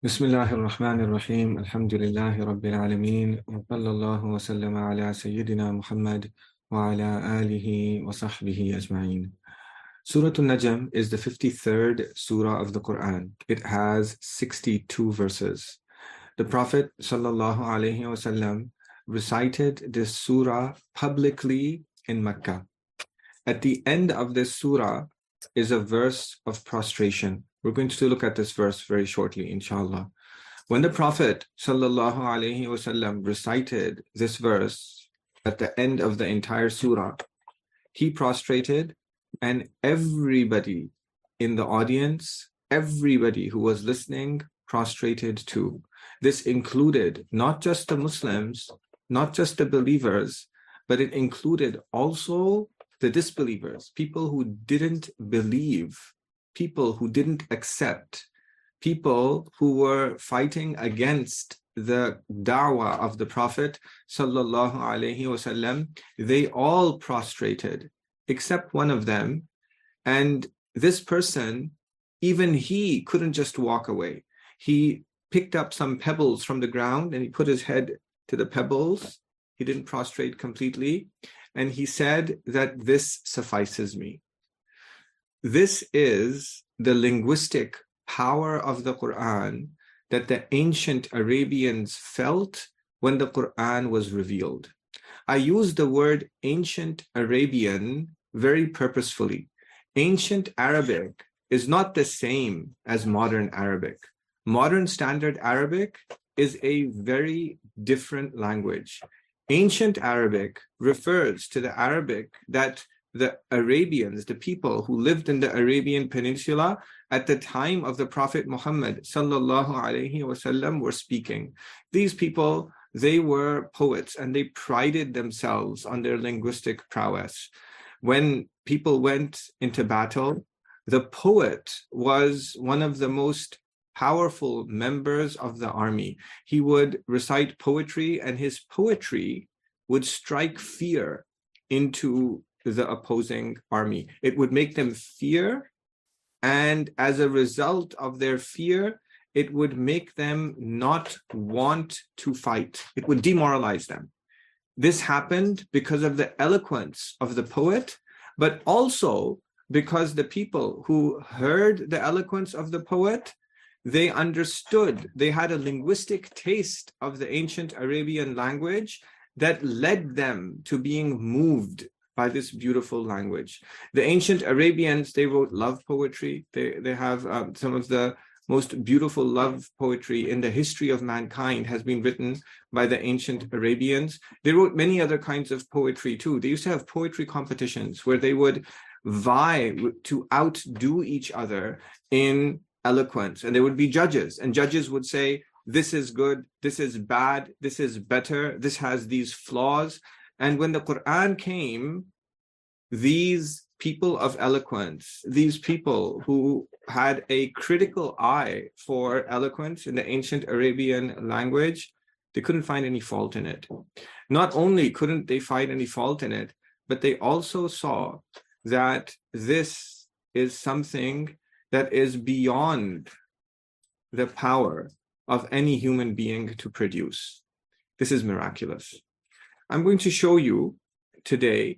بسم الله الرحمن الرحيم الحمد لله رب العالمين وصلى الله وسلم على سيدنا محمد وعلى آله وصحبه أجمعين. Surah An-Najm is the 53rd surah of the Quran. It has 62 verses. The Prophet ﷺ recited this surah publicly in Mecca. At the end of this surah is a verse of prostration. We're going to look at this verse very shortly, inshallah. When the Prophet ﷺ recited this verse at the end of the entire surah, he prostrated, and everybody in the audience, everybody who was listening, prostrated too. This included not just the Muslims, not just the believers, but it included also the disbelievers, people who didn't believe, people who didn't accept, people who were fighting against the da'wah of the Prophet sallallahu alaihi wasallam. They all prostrated except one of them, and this person, even he couldn't just walk away. He picked up some pebbles from the ground and he put his head to the pebbles. He didn't prostrate completely, and he said that this suffices me. This is the linguistic power of the Quran that the ancient Arabians felt when the Quran was revealed. I use the word ancient Arabian very purposefully. Ancient Arabic is not the same as modern Arabic. Modern Standard Arabic is a very different language. Ancient Arabic refers to the Arabic that the Arabians, the people who lived in the Arabian Peninsula at the time of the Prophet Muhammad sallallahu alaihi wasallam were speaking. These people, they were poets and they prided themselves on their linguistic prowess. When people went into battle, the poet was one of the most powerful members of the army. He would recite poetry, and his poetry would strike fear into the opposing army. It would make them fear, and as a result of their fear, it would make them not want to fight. It would demoralize them. This happened because of the eloquence of the poet, but also because the people who heard the eloquence of the poet, they understood, they had a linguistic taste of the ancient Arabian language that led them to being moved by this beautiful language. The ancient Arabians, they wrote love poetry. They have some of the most beautiful love poetry in the history of mankind has been written by the ancient Arabians. They wrote many other kinds of poetry too. They used to have poetry competitions where they would vie to outdo each other in eloquence, and there would be judges, and judges would say, this is good, this is bad, this is better, this has these flaws. And when the Quran came, these people of eloquence, these people who had a critical eye for eloquence in the ancient Arabian language, they couldn't find any fault in it. Not only couldn't they find any fault in it, but they also saw that this is something that is beyond the power of any human being to produce. This is miraculous. I'm going to show you today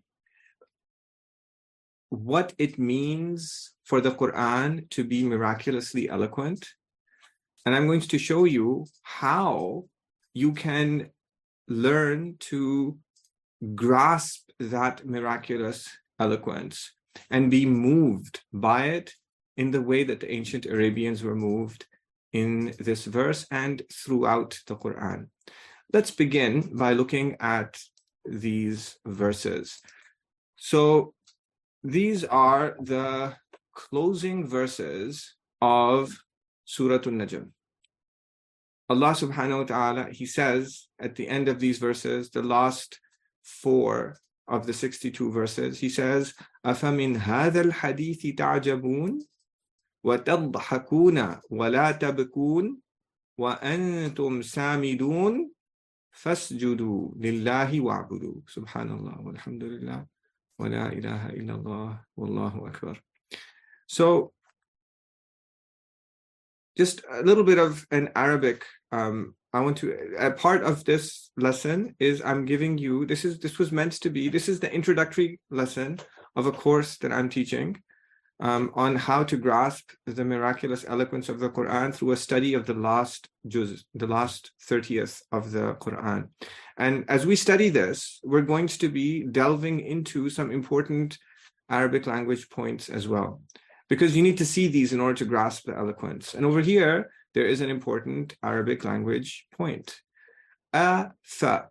what it means for the Quran to be miraculously eloquent. And I'm going to show you how you can learn to grasp that miraculous eloquence and be moved by it in the way that the ancient Arabians were moved in this verse and throughout the Quran. Let's begin by looking at these verses. So these are the closing verses of Surah An-Najm. Allah subhanahu wa ta'ala, He says at the end of these verses, the last 4 of the 62 verses, He says, أَفَمِنْ هَذَا الْحَدِيثِ تَعْجَبُونَ وَتَضْحَكُونَ وَلَا تَبْكُونَ وَأَنْتُمْ سَامِدُونَ فَاسْجُدُوا لِلَّهِ وَاعْبُدُوا Subhanallah walhamdulillah wa la ilaha illallah wallahu akbar. So just a little bit of an Arabic. A part of this lesson is I'm giving you, this was meant to be, this is the introductory lesson of a course that I'm teaching on how to grasp the miraculous eloquence of the Quran through a study of the last juz, the last 30th of the Quran. And as we study this, we're going to be delving into some important Arabic language points as well, because you need to see these in order to grasp the eloquence. And over here, there is an important Arabic language point. Afa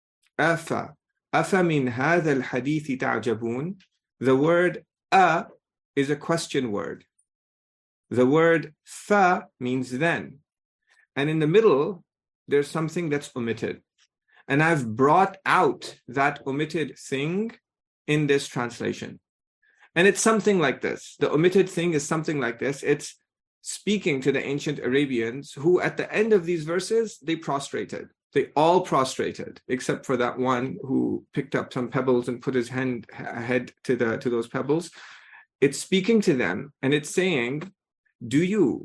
min hadha al-hadithi ta'jabun. The word a is a question word. The word fa means then. And in the middle, there's something that's omitted. And I've brought out that omitted thing in this translation. And it's something like this. The omitted thing is something like this. It's speaking to the ancient Arabians who at the end of these verses, they prostrated. They all prostrated, except for that one who picked up some pebbles and put his head to those pebbles. It's speaking to them and it's saying, do you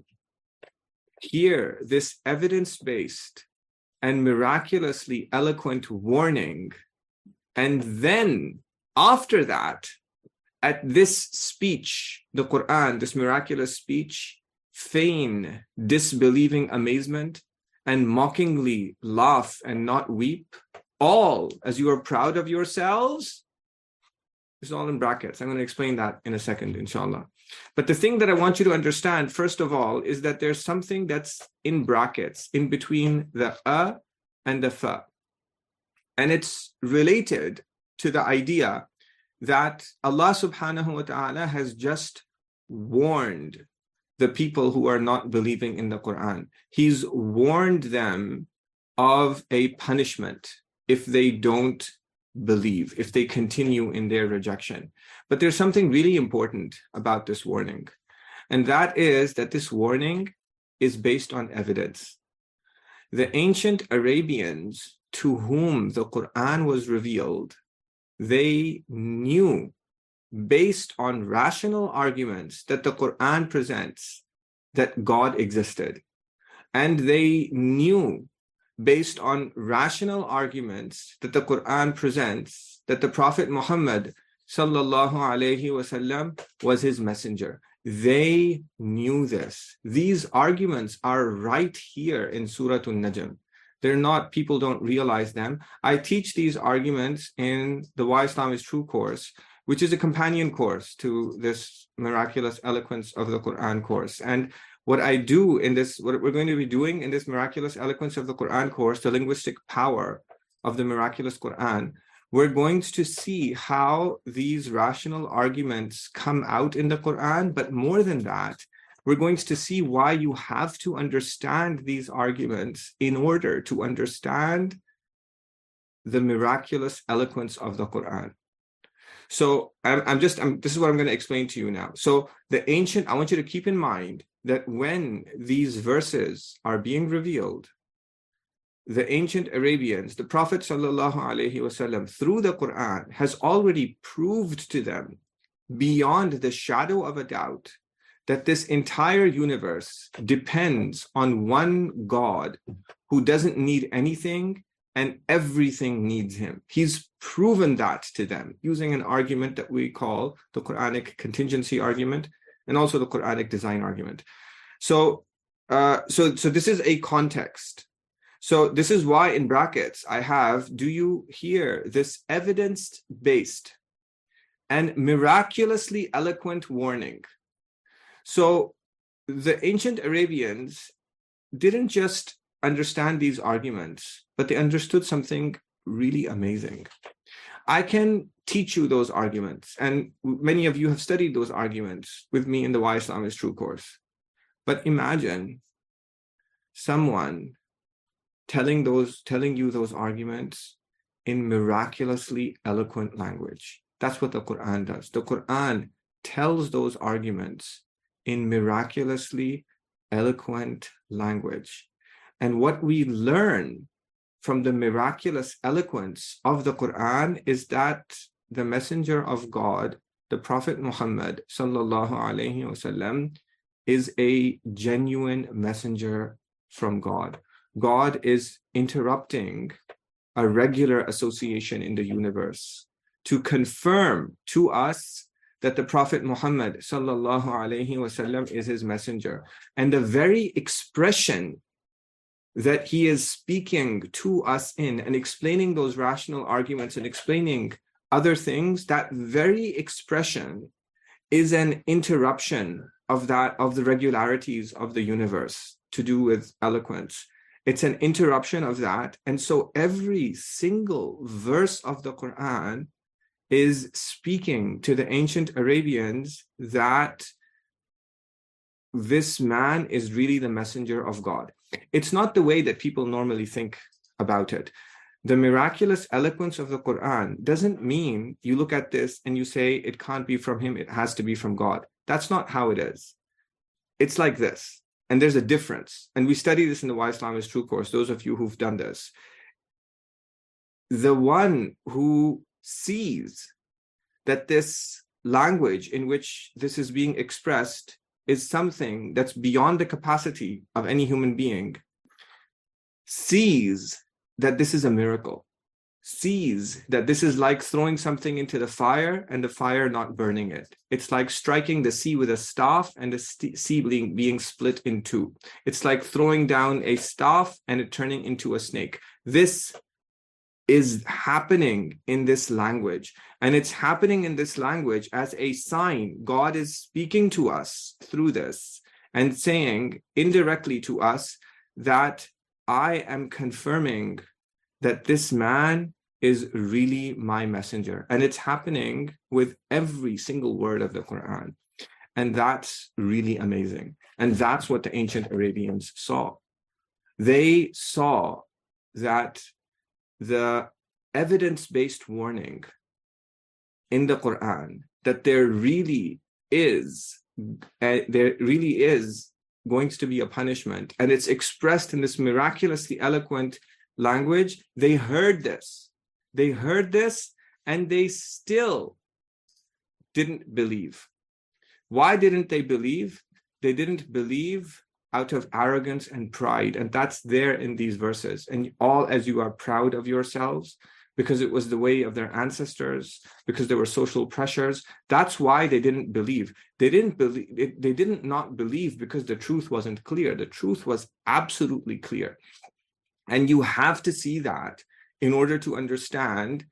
hear this evidence-based and miraculously eloquent warning? And then after that, at this speech, the Quran, this miraculous speech, feign disbelieving amazement and mockingly laugh and not weep, all as you are proud of yourselves. It's all in brackets. I'm going to explain that in a second, inshallah. But the thing that I want you to understand, first of all, is that there's something that's in brackets in between the a and the fa. And it's related to the idea that Allah subhanahu wa ta'ala has just warned the people who are not believing in the Quran. He's warned them of a punishment if they don't believe, if they continue in their rejection. But there's something really important about this warning. And that is that this warning is based on evidence. The ancient Arabians to whom the Quran was revealed, they knew based on rational arguments that the Quran presents that God existed. And they knew based on rational arguments that the Quran presents that the Prophet Muhammad sallallahu alaihi wasallam was his messenger. They knew this. These arguments are right here in Surah An-Najm. They're not, people don't realize them. I teach these arguments in the Why Islam is True course, which is a companion course to this miraculous eloquence of the Quran course. And what I do in this, what we're going to be doing in this miraculous eloquence of the Quran course, the linguistic power of the miraculous Quran, we're going to see how these rational arguments come out in the Quran. But more than that, we're going to see why you have to understand these arguments in order to understand the miraculous eloquence of the Quran. So this is what I'm going to explain to you now. So I want you to keep in mind that when these verses are being revealed, the ancient Arabians, the Prophet ﷺ, through the Quran, has already proved to them beyond the shadow of a doubt that this entire universe depends on one God who doesn't need anything and everything needs him. He's proven that to them using an argument that we call the Quranic contingency argument and also the Quranic design argument. So this is a context. So this is why in brackets I have, do you hear this evidence-based and miraculously eloquent warning? So the ancient Arabians didn't just understand these arguments, but they understood something really amazing. I can teach you those arguments, and many of you have studied those arguments with me in the Why Islam is True course. But imagine someone telling you those arguments in miraculously eloquent language. That's what the Quran does. The Quran tells those arguments in miraculously eloquent language. And what we learn from the miraculous eloquence of the Quran is that the messenger of God, the Prophet Muhammad sallallahu alaihi wasallam, is a genuine messenger from God. God is interrupting a regular association in the universe to confirm to us that the Prophet Muhammad sallallahu alaihi wasallam is his messenger. And the very expression that he is speaking to us in and explaining those rational arguments and explaining other things, that very expression is an interruption of the regularities of the universe to do with eloquence. It's an interruption of that. And so every single verse of the Quran is speaking to the ancient Arabians that this man is really the messenger of God. It's not the way that people normally think about it. The miraculous eloquence of the Quran doesn't mean you look at this and you say it can't be from him, it has to be from God. That's not how it is. It's like this. And there's a difference. And we study this in the Why Islam is True course, those of you who've done this. The one who sees that this language in which this is being expressed is something that's beyond the capacity of any human being, sees that this is a miracle, sees that this is like throwing something into the fire and the fire not burning it. It's like striking the sea with a staff and the sea being split in two. It's like throwing down a staff and it turning into a snake. This is happening in this language. And it's happening in this language as a sign. God is speaking to us through this and saying indirectly to us that I am confirming that this man is really my messenger. And it's happening with every single word of the Quran. And that's really amazing. And that's what the ancient Arabians saw. They saw that the evidence-based warning in the Quran that there really is going to be a punishment, and it's expressed in this miraculously eloquent language. They heard this, and they still didn't believe. Why didn't they believe? They didn't believe out of arrogance and pride, and that's there in these verses. And all as you are proud of yourselves, because it was the way of their ancestors, because there were social pressures. That's why they didn't believe. They didn't not believe because the truth wasn't clear. The truth was absolutely clear. And you have to see that in order to understand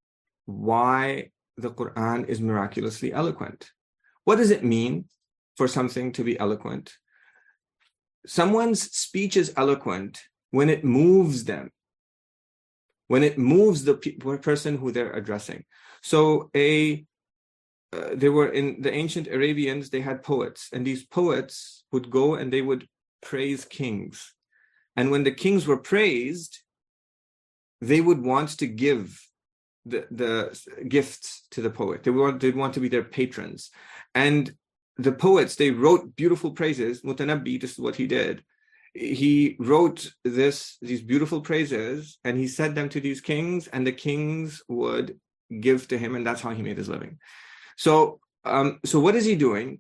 why the Quran is miraculously eloquent. What does it mean for something to be eloquent? Someone's speech is eloquent when it moves them, when it moves the person who they're addressing. So they were in the ancient Arabians, they had poets, and these poets would go and they would praise kings. And when the kings were praised, they would want to give the gifts to the poet. They'd want to be their patrons. And the poets, they wrote beautiful praises. Mutanabbi, this is what he did. He wrote these beautiful praises and he said them to these kings, and the kings would give to him, and that's how he made his living. So what is he doing?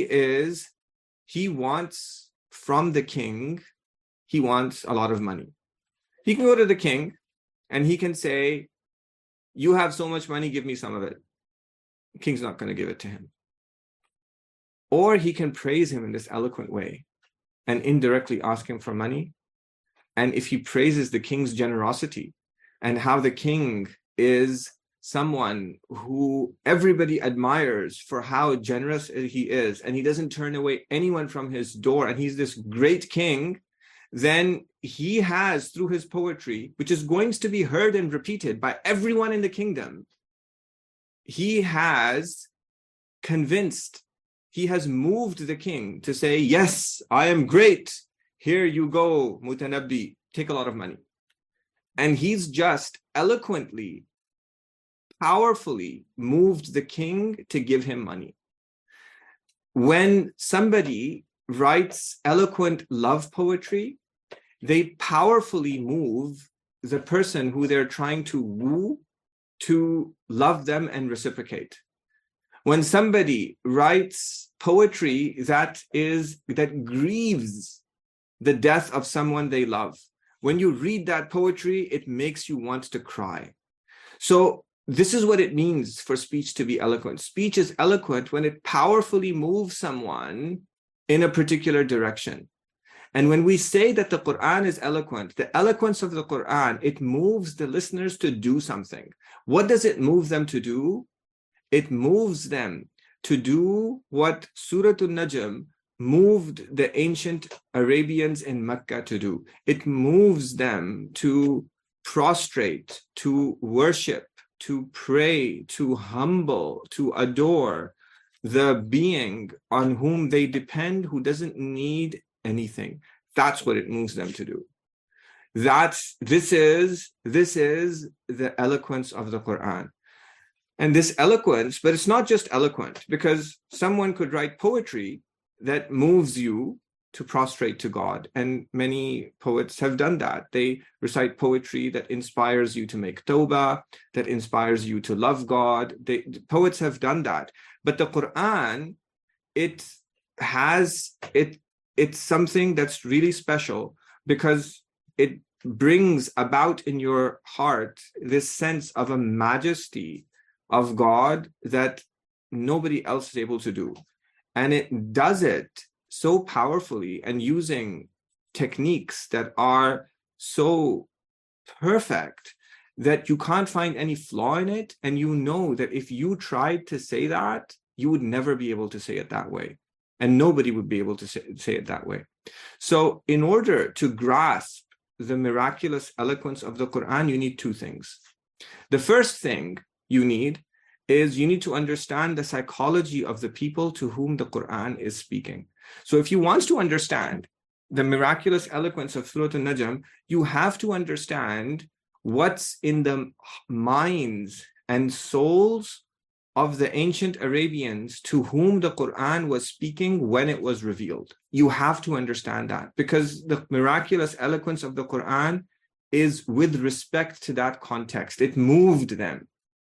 He wants from the king, he wants a lot of money. He can go to the king and he can say, you have so much money, give me some of it. The king's not going to give it to him. Or he can praise him in this eloquent way and indirectly ask him for money. And if he praises the king's generosity and how the king is someone who everybody admires for how generous he is, and he doesn't turn away anyone from his door, and he's this great king, then he has, through his poetry, which is going to be heard and repeated by everyone in the kingdom, he has convinced, he has moved the king to say, yes, I am great. Here you go, Mutanabbi, take a lot of money. And he's just eloquently, powerfully moved the king to give him money. When somebody writes eloquent love poetry, they powerfully move the person who they're trying to woo to love them and reciprocate. When somebody writes poetry that grieves the death of someone they love, when you read that poetry, it makes you want to cry. So this is what it means for speech to be eloquent. Speech is eloquent when it powerfully moves someone in a particular direction. And when we say that the Quran is eloquent, the eloquence of the Quran, it moves the listeners to do something. What does it move them to do? It moves them to do what Surah An-Najm moved the ancient Arabians in Mecca to do. It moves them to prostrate, to worship, to pray, to humble, to adore the being on whom they depend, who doesn't need anything. That's what it moves them to do. This is the eloquence of the Quran. And this eloquence, but it's not just eloquent, because someone could write poetry that moves you to prostrate to God. And many poets have done that. They recite poetry that inspires you to make tawbah, that inspires you to love God. Poets have done that. But the Quran, it's something that's really special, because it brings about in your heart this sense of a majesty of God that nobody else is able to do. And it does it so powerfully and using techniques that are so perfect that you can't find any flaw in it. And you know that if you tried to say that, you would never be able to say it that way. And nobody would be able to say it that way. So in order to grasp the miraculous eloquence of the Quran, you need two things. The first thing you need to understand the psychology of the people to whom the Quran is speaking. So if you want to understand the miraculous eloquence of Surah An-Najm, you have to understand what's in the minds and souls of the ancient Arabians to whom the Quran was speaking when it was revealed. You have to understand that, because the miraculous eloquence of the Quran is with respect to that context. It moved them.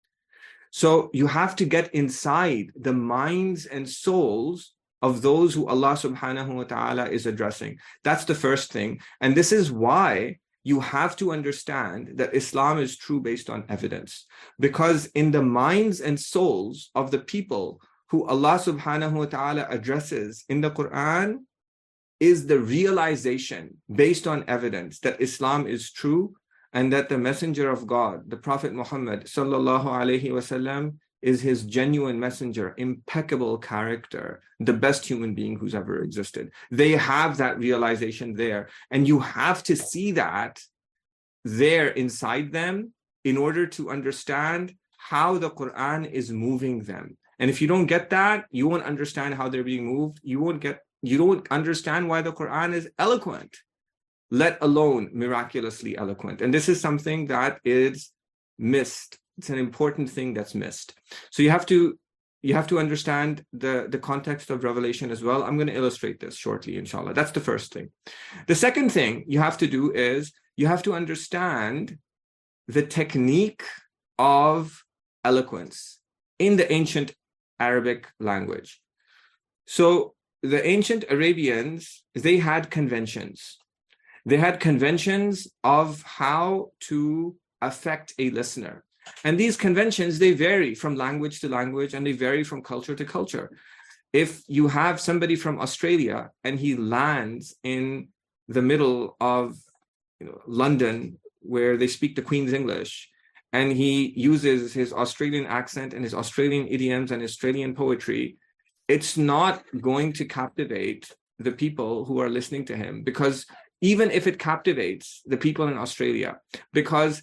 So you have to get inside the minds and souls of those who Allah subhanahu wa ta'ala is addressing. That's the first thing. And this is why you have to understand that Islam is true based on evidence. Because in the minds and souls of the people who Allah subhanahu wa ta'ala addresses in the Quran is the realization based on evidence that Islam is true, and that the messenger of God, the Prophet Muhammad sallallahu alaihi wasallam, is his genuine messenger, impeccable character, the best human being who's ever existed. They have that realization there. And you have to see that there inside them in order to understand how the Quran is moving them. And if you don't get that, you won't understand how they're being moved. You don't understand why the Quran is eloquent, let alone miraculously eloquent. And this is something that is missed. It's an important thing that's missed. So you have to understand the context of revelation as well. I'm going to illustrate this shortly, inshallah. That's the first thing. The second thing you have to do is you have to understand the technique of eloquence in the ancient Arabic language. So the ancient Arabians, they had conventions. They had conventions of how to affect a listener. And these conventions, they vary from language to language, and they vary from culture to culture. If you have somebody from Australia and he lands in the middle of London, where they speak the Queen's English, and he uses his Australian accent and his Australian idioms and Australian poetry, it's not going to captivate the people who are listening to him, because even if it captivates the people in Australia, because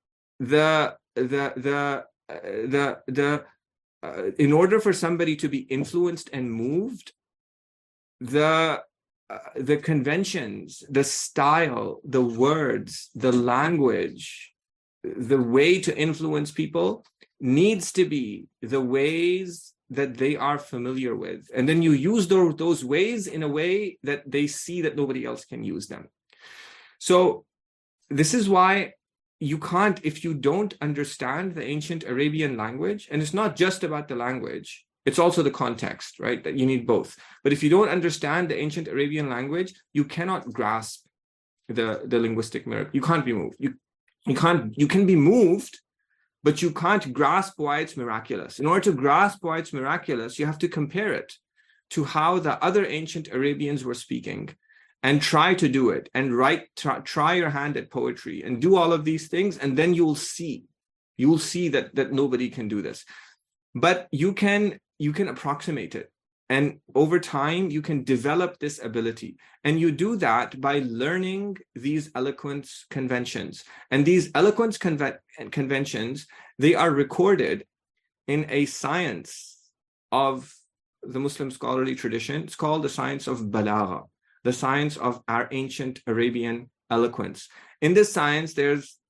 in order for somebody to be influenced and moved, the conventions, the style, the words, the language, the way to influence people needs to be the ways that they are familiar with. And then you use those ways in a way that they see that nobody else can use them. So this is why you can't, if you don't understand the ancient Arabian language, and it's not just about the language, It's also the context, right? That you need both. But if you don't understand the ancient Arabian language, you cannot grasp the linguistic miracle. You can't be moved. You can be moved, but you can't grasp why it's miraculous. In order to grasp why it's miraculous, you have to compare it to how the other ancient Arabians were speaking, and try to do it, and try your hand at poetry, and do all of these things, and then you'll see that nobody can do this. But you can approximate it, and over time you can develop this ability, and you do that by learning these eloquence conventions. And these eloquence conventions, they are recorded in a science of the Muslim scholarly tradition. It's called the science of balagha, the science of our ancient Arabian eloquence. In this science, there's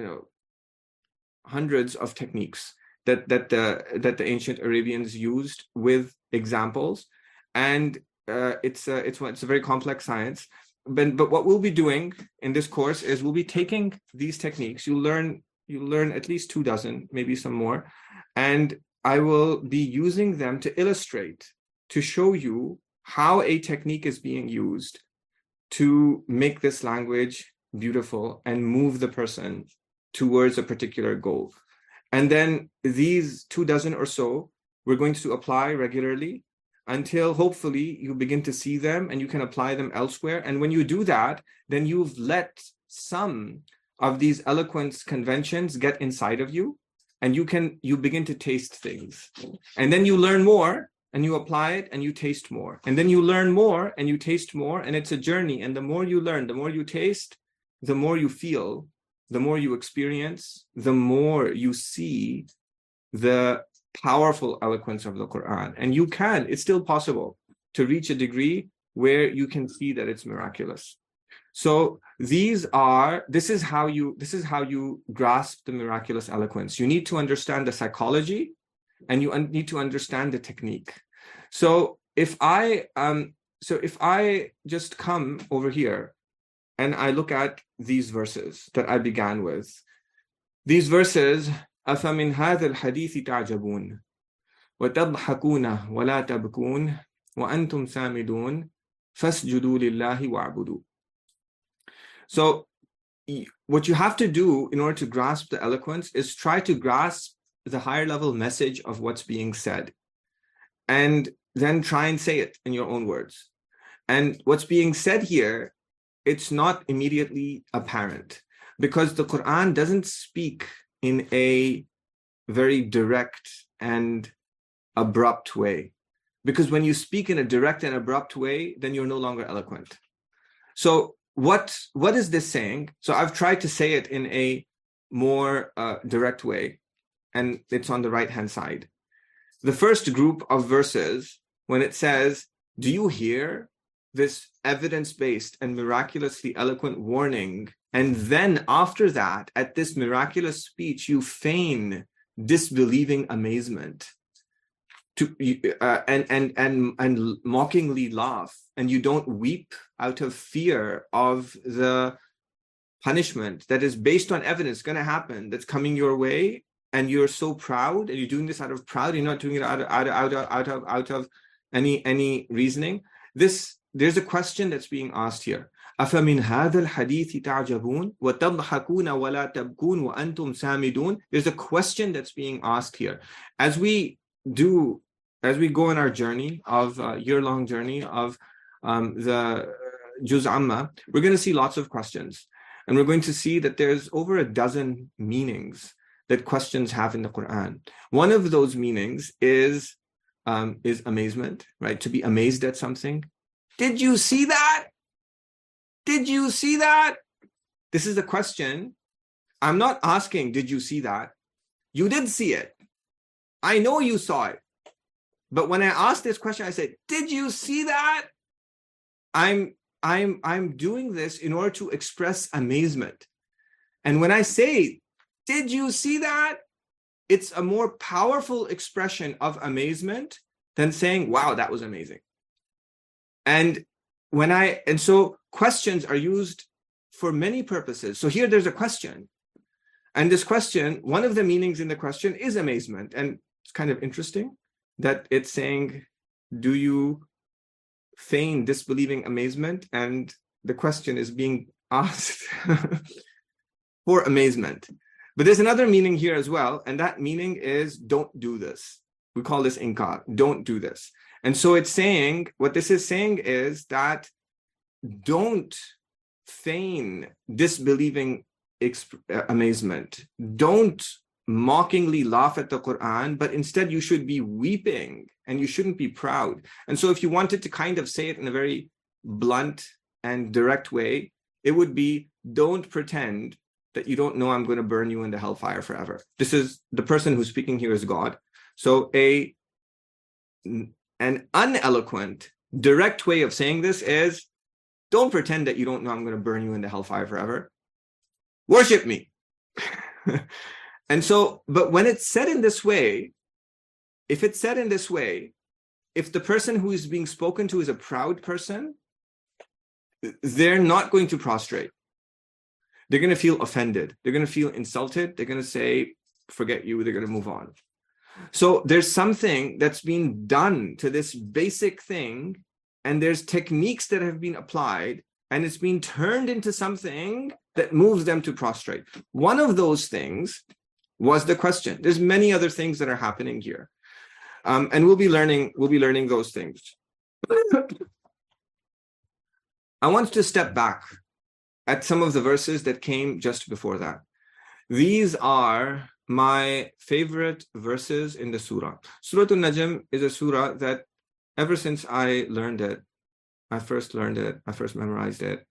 hundreds of techniques that the ancient Arabians used with examples, and it's a very complex science. But what we'll be doing in this course is we'll be taking these techniques. You'll learn at least 24, maybe some more, and I will be using them to illustrate, to show you how a technique is being used to make this language beautiful and move the person towards a particular goal. And then these 24 or so, we're going to apply regularly until hopefully you begin to see them and you can apply them elsewhere. And when you do that, then you've let some of these eloquence conventions get inside of you, and you begin to taste things. And then you learn more, and you apply it, and you taste more. And then you learn more, and you taste more, and it's a journey. And the more you learn, the more you taste, the more you feel, the more you experience, the more you see the powerful eloquence of the Quran. And it's still possible to reach a degree where you can see that it's miraculous. So this is how you grasp the miraculous eloquence. You need to understand the psychology, and you need to understand the technique. So if I just come over here and I look at these verses that I began with, these verses, أَفَمِنْ هَذَا الْحَدِيثِ تَعْجَبُونَ وَتَضْحَكُونَ وَلَا تَبْكُونَ وَأَنْتُمْ سَامِدُونَ فَاسْجُدُوا لِلَّهِ وَاعْبُدُوا. So what you have to do in order to grasp the eloquence is try to grasp the higher level message of what's being said, and then try and say it in your own words. And what's being said here, it's not immediately apparent, because the Quran doesn't speak in a very direct and abrupt way. Because when you speak in a direct and abrupt way, then you're no longer eloquent. So what is this saying? So I've tried to say it in a more direct way, and it's on the right-hand side. The first group of verses, when it says, do you hear this evidence-based and miraculously eloquent warning? And then after that, at this miraculous speech, you feign disbelieving amazement and mockingly laugh, and you don't weep out of fear of the punishment that is based on evidence going to happen, that's coming your way, and you're so proud, and you're doing this out of pride. You're not doing it out of any reasoning. There's a question that's being asked here. أَفَمِنْ هَذَا الْحَدِيثِ تَعْجَبُونَ وَتَضْحَكُونَ وَلَا تَبْكُونَ وَأَنْتُمْ سَامِدُونَ. There's a question that's being asked here. As we go on our journey of year-long journey of the Juz Amma, we're going to see lots of questions, and we're going to see that there's over a dozen meanings that questions have in the Quran. One of those meanings is amazement, right? To be amazed at something. Did you see that? Did you see that? This is the question. I'm not asking, did you see that? You did see it. I know you saw it. But when I asked this question, I said, did you see that? I'm doing this in order to express amazement. And when I say, did you see that? It's a more powerful expression of amazement than saying, wow, that was amazing. And so questions are used for many purposes. So here there's a question. And this question, one of the meanings in the question is amazement. And it's kind of interesting. that it's saying, do you feign disbelieving amazement? And the question is being asked for amazement. But there's another meaning here as well, and that meaning is don't do this. We call this inkar, don't do this. And so it's saying, what this is saying is that don't feign disbelieving amazement. Don't mockingly laugh at the Quran, but instead you should be weeping and you shouldn't be proud. And so if you wanted to kind of say it in a very blunt and direct way, it would be, don't pretend that you don't know I'm going to burn you in the hellfire forever. This is the person who's speaking here is God. So an uneloquent, direct way of saying this is, don't pretend that you don't know I'm going to burn you in the hellfire forever. Worship me. And so, but when it's said in this way, if it's said in this way, if the person who is being spoken to is a proud person, they're not going to prostrate. They're going to feel offended. They're going to feel insulted. They're going to say, forget you. They're going to move on. So there's something that's been done to this basic thing, and there's techniques that have been applied, and it's been turned into something that moves them to prostrate. One of those things was the question. There's many other things that are happening here. And we'll be learning those things. I want to step back at some of the verses that came just before that. These are my favorite verses in the surah. Surah An-Najm is a surah that ever since I learned it, I first memorized it.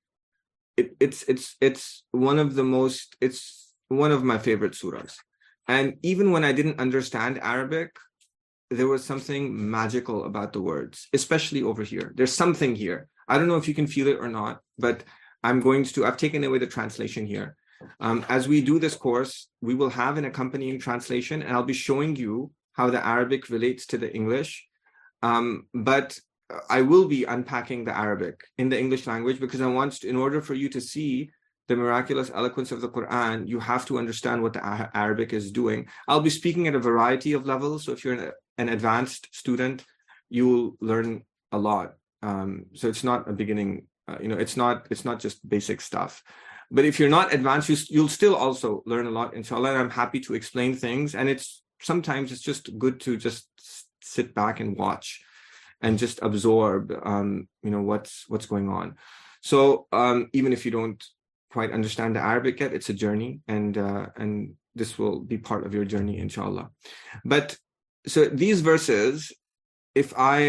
It's one of my favorite surahs. And even when I didn't understand Arabic, there was something magical about the words, especially over here. There's something here. I don't know if you can feel it or not, but I've taken away the translation here. As we do this course, we will have an accompanying translation, and I'll be showing you how the Arabic relates to the English. But I will be unpacking the Arabic in the English language, because in order for you to see the miraculous eloquence of the Quran, you have to understand what the Arabic is doing. I'll be speaking at a variety of levels. So if you're an advanced student, you'll learn a lot. So it's not a beginning, it's not just basic stuff. But if you're not advanced, you'll still also learn a lot, inshallah. And I'm happy to explain things. And sometimes it's just good to just sit back and watch and just absorb, what's going on. So even if you don't quite understand the Arabic yet, it's a journey, and this will be part of your journey, inshallah. But so these verses, there's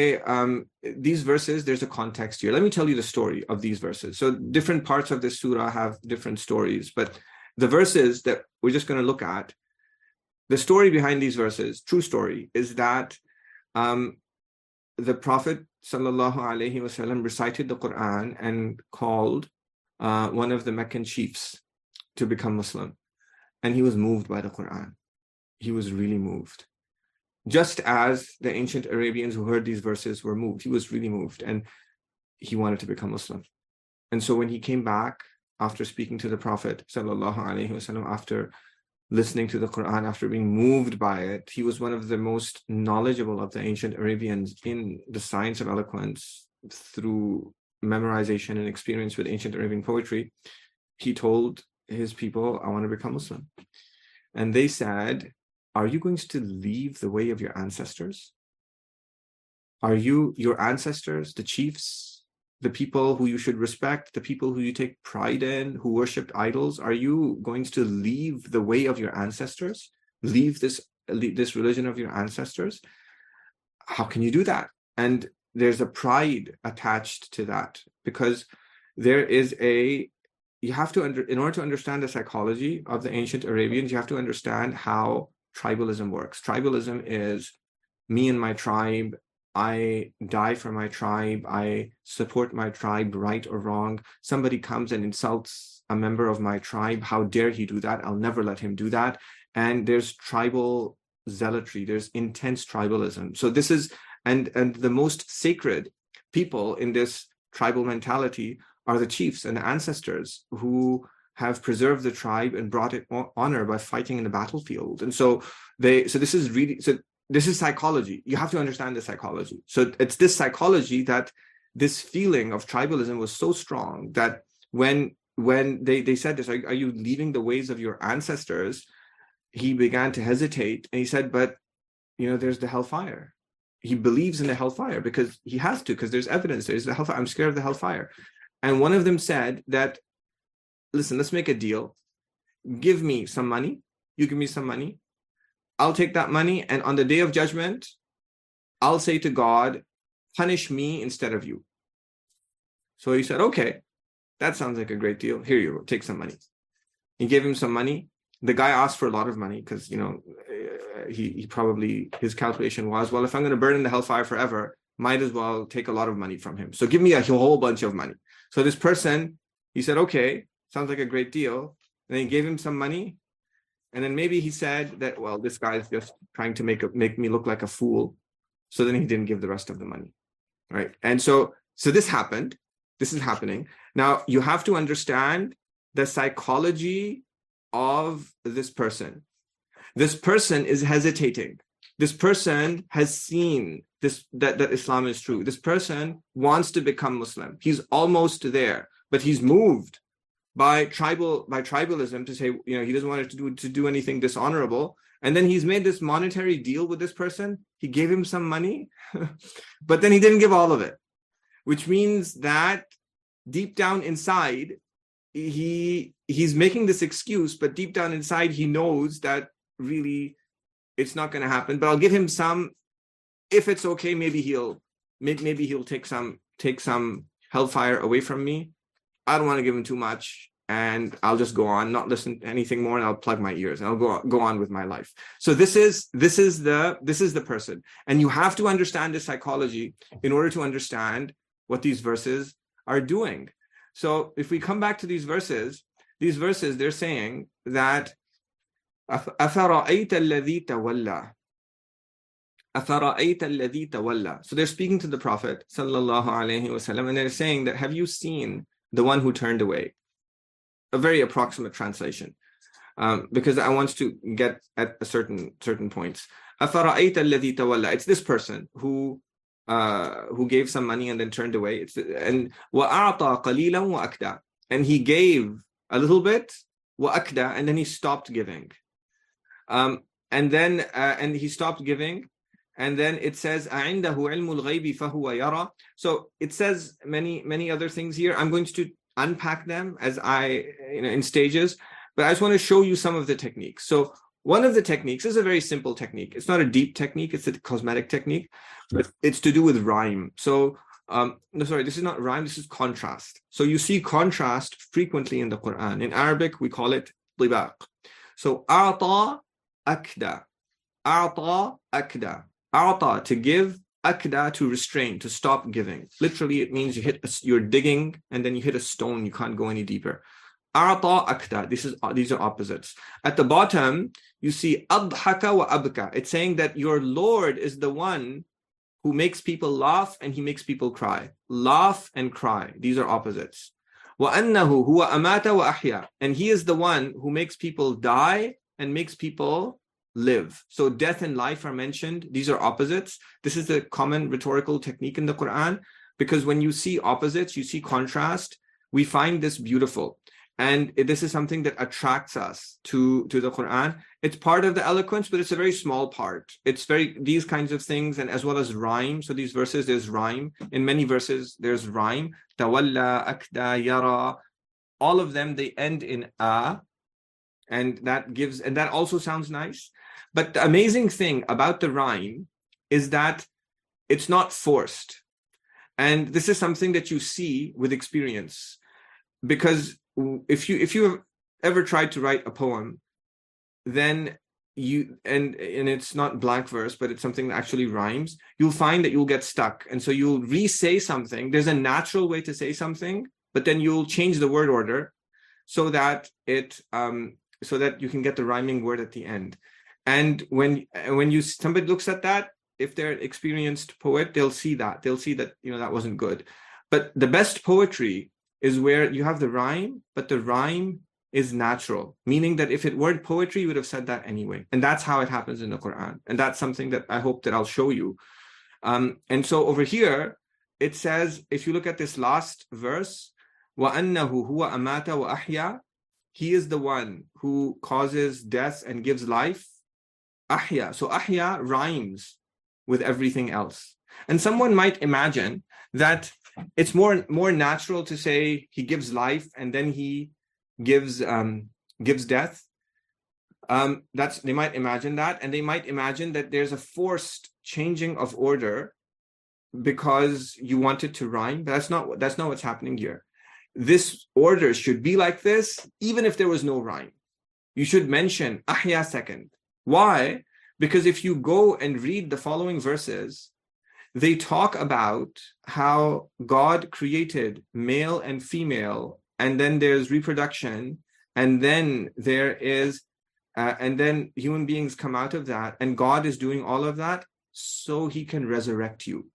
a context here. Let me tell you the story of these verses. So different parts of this surah have different stories, but the verses that we're just going to look at, the story behind these verses, true story, is that the Prophet sallallahu alaihi wasallam recited the Quran and called one of the Meccan chiefs to become Muslim. And he was moved by the Quran. He was really moved. Just as the ancient Arabians who heard these verses were moved. He was really moved, and he wanted to become Muslim. And so when he came back after speaking to the Prophet sallallahu alaihi wasallam, after listening to the Quran, after being moved by it, he was one of the most knowledgeable of the ancient Arabians in the science of eloquence through memorization and experience with ancient Arabian poetry. He told his people, I want to become Muslim. And they said, are you going to leave the way of your ancestors? Are you, your ancestors, the chiefs, the people who you should respect, the people who you take pride in, who worshipped idols, are you going to leave the way of your ancestors? Leave this religion of your ancestors? How can you do that? And there's a pride attached to that, because there is in order to understand the psychology of the ancient Arabians, you have to understand how tribalism works. Tribalism is me and my tribe. I die for my tribe. I support my tribe, right or wrong. Somebody comes and insults a member of my tribe. How dare he do that? I'll never let him do that. And there's tribal zealotry. There's intense tribalism. So this is, and the most sacred people in this tribal mentality are the chiefs and the ancestors who have preserved the tribe and brought it honor by fighting in the battlefield. And so this is really, so this is psychology. You have to understand the psychology. So it's this psychology that this feeling of tribalism was so strong that when they said this, are you leaving the ways of your ancestors? He began to hesitate, and he said, but there's the hellfire. He believes in the hellfire because he has to, because there's evidence. There's the hellfire. I'm scared of the hellfire. And one of them said that, listen, let's make a deal. Give me some money. You give me some money. I'll take that money, and on the day of judgment, I'll say to God, punish me instead of you. So he said, okay, that sounds like a great deal. Here you go, take some money. He gave him some money. The guy asked for a lot of money because, he probably, his calculation was, well, if I'm going to burn in the hellfire forever, might as well take a lot of money from him. So give me a whole bunch of money. So this person, he said, okay, sounds like a great deal. And then he gave him some money. And then maybe he said that, well, this guy is just trying to make me look like a fool. So then he didn't give the rest of the money, right? And so this happened. This is happening. Now, you have to understand the psychology of this person. This person is hesitating. This person has seen that Islam is true. This person wants to become Muslim. He's almost there, but he's moved by tribalism to say, he doesn't want to do anything dishonorable. And then he's made this monetary deal with this person. He gave him some money, but then he didn't give all of it, which means that deep down inside, he's making this excuse, but deep down inside, he knows that really it's not going to happen. But I'll give him some. If it's okay, maybe he'll take some hellfire away from me. I don't want to give him too much, and I'll just go on, not listen to anything more, and I'll plug my ears and I'll go on with my life. So this is the person, and you have to understand this psychology in order to understand what these verses are doing. So if we come back to these verses, they're saying that أَفَرَأَيْتَ الَّذِي تَوَلَّى أَفَرَأَيْتَ الَّذِي تَوَلَّى. So they're speaking to the Prophet sallallahu alaihi wasallam, and they're saying that, have you seen the one who turned away? A very approximate translation, because I want to get at a certain points. أَفَرَأَيْتَ الَّذِي تَوَلَّى. It's this person who gave some money and then turned away. And وَأَعْطَى قَلِيلًا وَأَكْدَى. And he gave a little bit, وَأَكْدَى, and then he stopped giving. And he stopped giving. And then it says, أَعِنْدَهُ عِلْمُ الْغَيْبِ فَهُوَ يَرَى. So it says many other things here. I'm going to unpack them as in stages, but I just want to show you some of the techniques. So one of the techniques is a very simple technique. It's not a deep technique. It's a cosmetic technique, but it's to do with rhyme. So, this is not rhyme. This is contrast. So you see contrast frequently in the Quran. In Arabic, we call it طباق. So أعطى أكدى. أعطى أكدى. أعطى, to give, akda, to restrain, to stop giving. Literally, it means you're digging and then you hit a stone, you can't go any deeper. A'ta akda, these are opposites. At the bottom, you see adhaka wa abka. It's saying that your Lord is the one who makes people laugh and he makes people cry. Laugh and cry, these are opposites. Wa annahu huwa amata wa ahya. And he is the one who makes people die and makes people live. So death and life are mentioned. These are opposites. This is the common rhetorical technique in the Quran, because when you see opposites, you see contrast, we find this beautiful. And this is something that attracts us to the Quran. It's part of the eloquence, but it's a very small part. It's these kinds of things, and as well as rhyme. So these verses, there's rhyme. In many verses, there's rhyme. Tawalla, akda, yara. All of them, they end in a. And that also sounds nice. But the amazing thing about the rhyme is that it's not forced. And this is something that you see with experience. Because if you have ever tried to write a poem, then and it's not blank verse, but it's something that actually rhymes, you'll find that you'll get stuck. And so you'll re-say something. There's a natural way to say something, but then you'll change the word order so that so that you can get the rhyming word at the end. And when somebody looks at that, if they're an experienced poet, they'll see that that wasn't good. But the best poetry is where you have the rhyme, but the rhyme is natural, meaning that if it weren't poetry, you would have said that anyway. And that's how it happens in the Quran. And that's something that I hope that I'll show you. And so over here, it says, if you look at this last verse, وَأَنَّهُ هُوَ أَمَاتَ وَأَحْيَا, he is the one who causes death and gives life. Ahya. So ahya rhymes with everything else. And someone might imagine that it's more natural to say he gives life and then he gives death. They might imagine that, and they might imagine that there's a forced changing of order because you want it to rhyme. But that's not what's happening here. This order should be like this, even if there was no rhyme. You should mention ahya second. Why? Because if you go and read the following verses, they talk about how God created male and female, and then there's reproduction, and then there is, and then human beings come out of that, and God is doing all of that so he can resurrect you.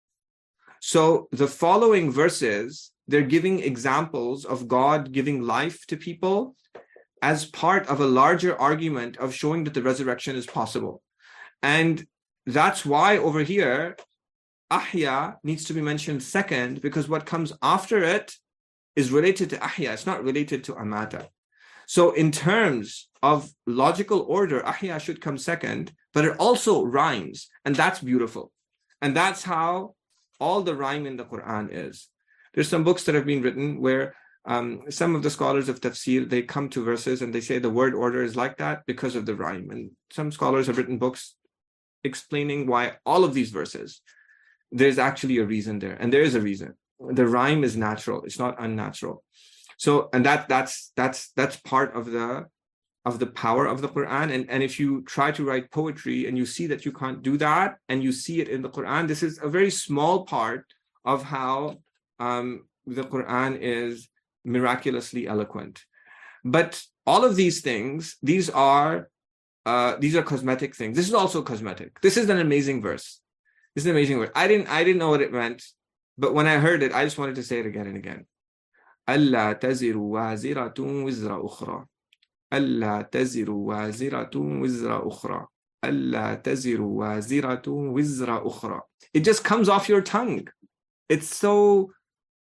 So the following verses, they're giving examples of God giving life to people as part of a larger argument of showing that the resurrection is possible. And that's why over here, ahya needs to be mentioned second, because what comes after it is related to ahya. It's not related to amata. So in terms of logical order, ahya should come second, but it also rhymes. And that's beautiful. And that's how all the rhyme in the Quran is. There's some books that have been written where some of the scholars of tafsir, they come to verses and they say the word order is like that because of the rhyme. And some scholars have written books explaining why all of these verses, there's actually a reason there. And there is a reason. The rhyme is natural. It's not unnatural. So, and that's part of the power of the Quran. And if you try to write poetry and you see that you can't do that, and you see it in the Quran, this is a very small part of how the Quran is miraculously eloquent. But all of these things, these are cosmetic things. This is also cosmetic. This is an amazing verse. This is an amazing verse. I didn't know what it meant, but when I heard it, I just wanted to say it again and again. أَلَّا تَزِرُ وَازِرَةٌ وِزْرَ أُخْرَى. أَلَّا تَزِرُ وَازِرَةٌ وِزْرَ أُخْرَى. أَلَّا تَزِرُ وَازِرَةٌ وِزْرَ أُخْرَى. It just comes off your tongue. It's so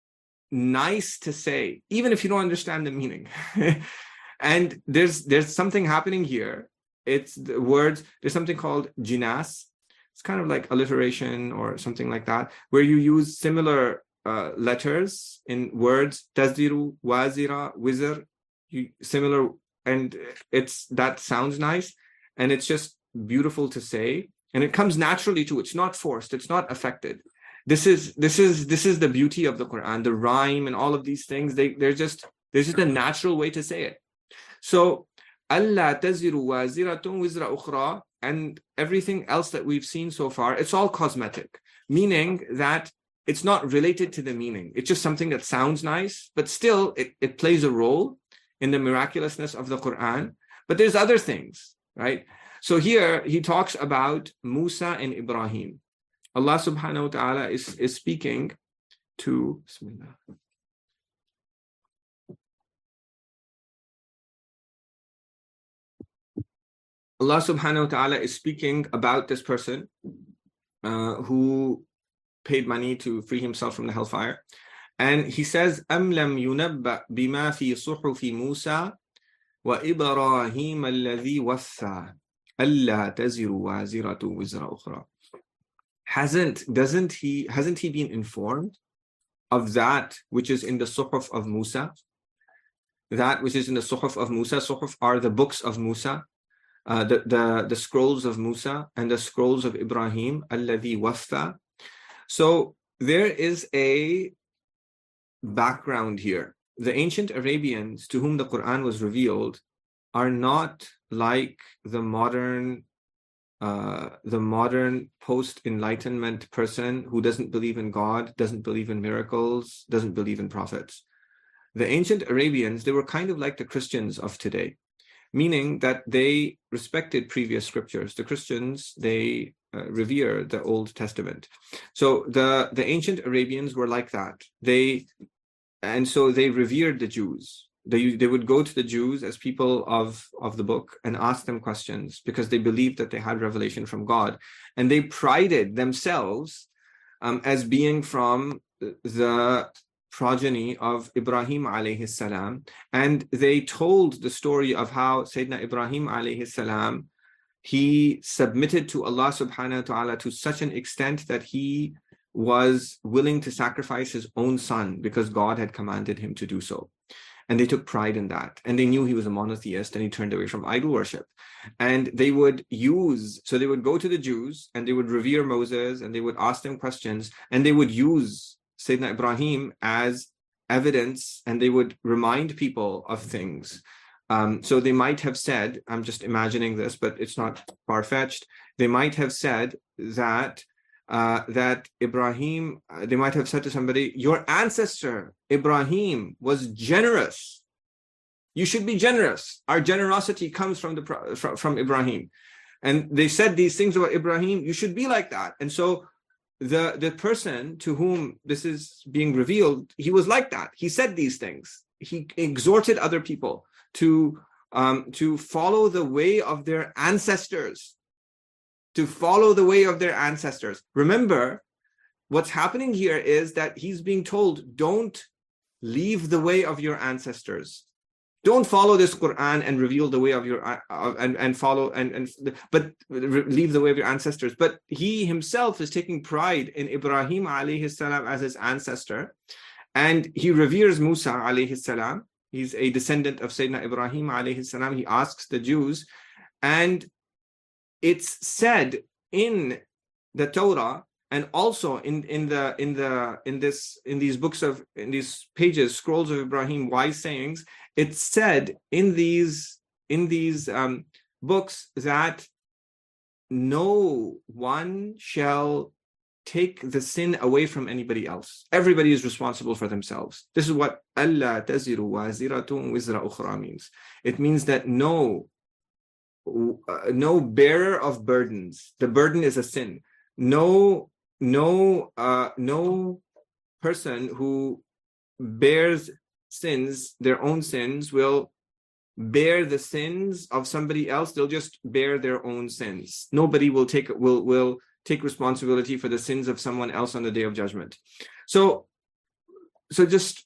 nice to say, even if you don't understand the meaning. And there's something happening here. It's the words, there's something called jinas. It's kind of like alliteration or something like that, where you use similar letters in words, tazdiru, wazira, wizr, similar, and that sounds nice, and it's just beautiful to say, and it comes naturally too. It's not forced, it's not affected. This is the beauty of the Quran, the rhyme and all of these things. There's just a natural way to say it. So Allah taziru waziratun wizra ukhra, and everything else that we've seen so far, it's all cosmetic, meaning that it's not related to the meaning. It's just something that sounds nice, but still it plays a role in the miraculousness of the Quran. But there's other things, right? So here he talks about Musa and Ibrahim. Allah subhanahu wa ta'ala is speaking to Bismillah. Allah subhanahu wa ta'ala is speaking about this person who paid money to free himself from the hellfire. And he says, أَمْ لَمْ يُنَبَّأْ بِمَا فِي صُحُفِ مُوسَى وَإِبْرَاهِيمَ الَّذِي وَفَّى أَلَّا تَزِرُ وَازِرَةٌ وِزْرَ أُخْرَى. Hasn't he been informed of that which is in the Suhuf of Musa? That which is in the Suhuf of Musa. Suhuf are the books of Musa, the scrolls of Musa and the scrolls of Ibrahim, alladhi waffa. So there is a background here. The ancient Arabians to whom the Quran was revealed are not like the modern post-enlightenment person who doesn't believe in God, doesn't believe in miracles, doesn't believe in prophets. The ancient Arabians, they were kind of like the Christians of today, meaning that they respected previous scriptures. The Christians, they revere the Old Testament. So the ancient Arabians were like that. And so they revered the Jews. they would go to the Jews as people of the book and ask them questions because they believed that they had revelation from God, and they prided themselves as being from the progeny of Ibrahim alayhi salam, and they told the story of how Sayyidina Ibrahim alayhi salam, he submitted to Allah subhanahu wa ta'ala to such an extent that he was willing to sacrifice his own son because God had commanded him to do so. And they took pride in that. And they knew he was a monotheist and he turned away from idol worship. And they would they would go to the Jews and they would revere Moses and they would ask them questions, and they would use Sayyidina Ibrahim as evidence, and they would remind people of things. So they might have said, I'm just imagining this, but it's not far-fetched. They might have said that Ibrahim, they might have said to somebody, your ancestor Ibrahim was generous. You should be generous. Our generosity comes from Ibrahim. And they said these things about Ibrahim, you should be like that. And so the person to whom this is being revealed, he was like that. He said these things. He exhorted other people to follow the way of their ancestors. To follow the way of their ancestors. Remember, what's happening here is that he's being told, don't leave the way of your ancestors. Don't follow this Quran and reveal the way of your but leave the way of your ancestors. But he himself is taking pride in Ibrahim alayhi salam as his ancestor, and he reveres Musa alayhi salam. He's a descendant of Sayyidina Ibrahim alayhi salam. He asks the Jews, and it's said in the Torah and also in these pages, scrolls of Ibrahim, wise sayings. It's said in these books that no one shall take the sin away from anybody else. Everybody is responsible for themselves. This is what Allah taziru waziratun wizra ukhra means. It means that no bearer of burdens. The burden is a sin. No person who bears sins, their own sins, will bear the sins of somebody else. They'll just bear their own sins. Nobody will take responsibility for the sins of someone else on the Day of Judgment. So just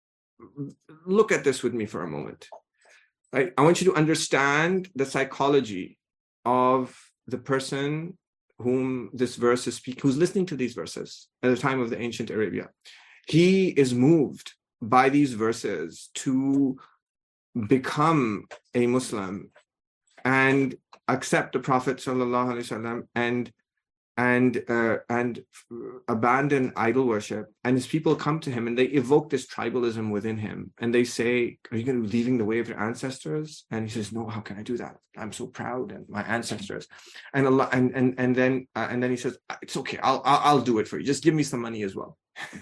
look at this with me for a moment. I want you to understand the psychology of the person whom this verse is speaking, who's listening to these verses at the time of the ancient Arabia. He is moved by these verses to become a Muslim and accept the Prophet sallallahu alaihi wasallam and abandon idol worship. And his people come to him and they evoke this tribalism within him, and they say, are you going to be leaving the way of your ancestors? And he says, no, how can I do that? I'm so proud and my ancestors. And Allah, and then he says, it's okay, I'll do it for you, just give me some money as well.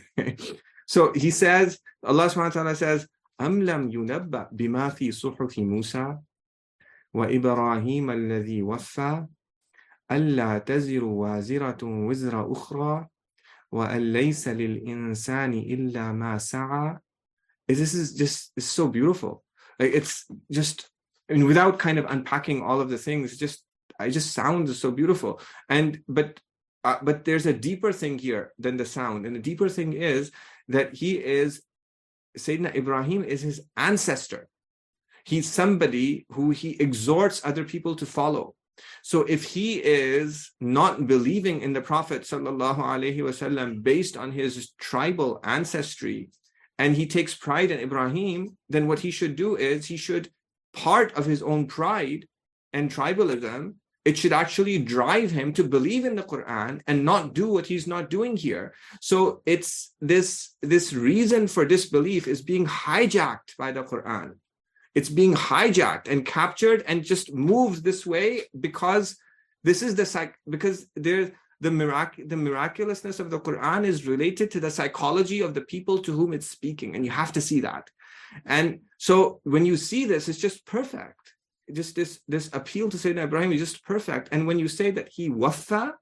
So he says, Allah subhanahu wa ta'ala says, أَمْ لَمْ يُنَبَّأْ بِمَا فِي صُحُفِ مُوسَى وَإِبْرَاهِيمَ الَّذِي وَفَّى أَلَّا تَزِرُ وَازِرَةٌ وِزْرَ أُخْرَى وَأَن لَيْسَ لِلْإِنسَانِ إِلَّا مَا سَعَى. It's so beautiful. Like, it's just, I mean, without kind of unpacking all of the things, it just sounds so beautiful. But there's a deeper thing here than the sound, and the deeper thing is that Sayyidina Ibrahim is his ancestor. He's somebody who he exhorts other people to follow. So if he is not believing in the Prophet sallallahu alaihi wasallam based on his tribal ancestry, and he takes pride in Ibrahim, then what he should do is he should, part of his own pride and tribalism, it should actually drive him to believe in the Quran and not do what he's not doing here. So it's this reason for disbelief is being hijacked by the Quran. It's being hijacked and captured and just moved this way because this is the miraculousness of the Quran is related to the psychology of the people to whom it's speaking, and you have to see that. And so when you see this, it's just perfect. Just this appeal to Sayyidina Ibrahim is just perfect. And when you say that he waffa,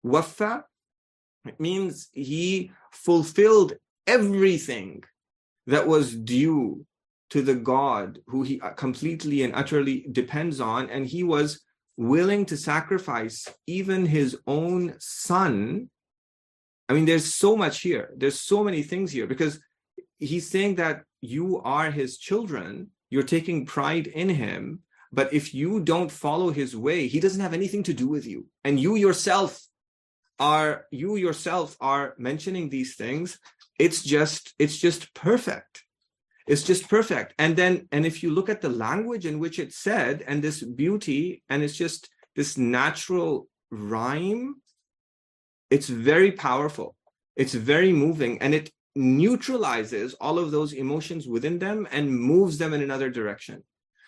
it means he fulfilled everything that was due to the God who he completely and utterly depends on, and he was willing to sacrifice even his own son. I mean, there's so much here. There's so many things here, because he's saying that you are his children, you're taking pride in him, but if you don't follow his way, he doesn't have anything to do with you. And you yourself are mentioning these things. It's just perfect. It's just perfect. And if you look at the language in which it's said, and this beauty, and it's just this natural rhyme, it's very powerful. It's very moving, and it neutralizes all of those emotions within them and moves them in another direction.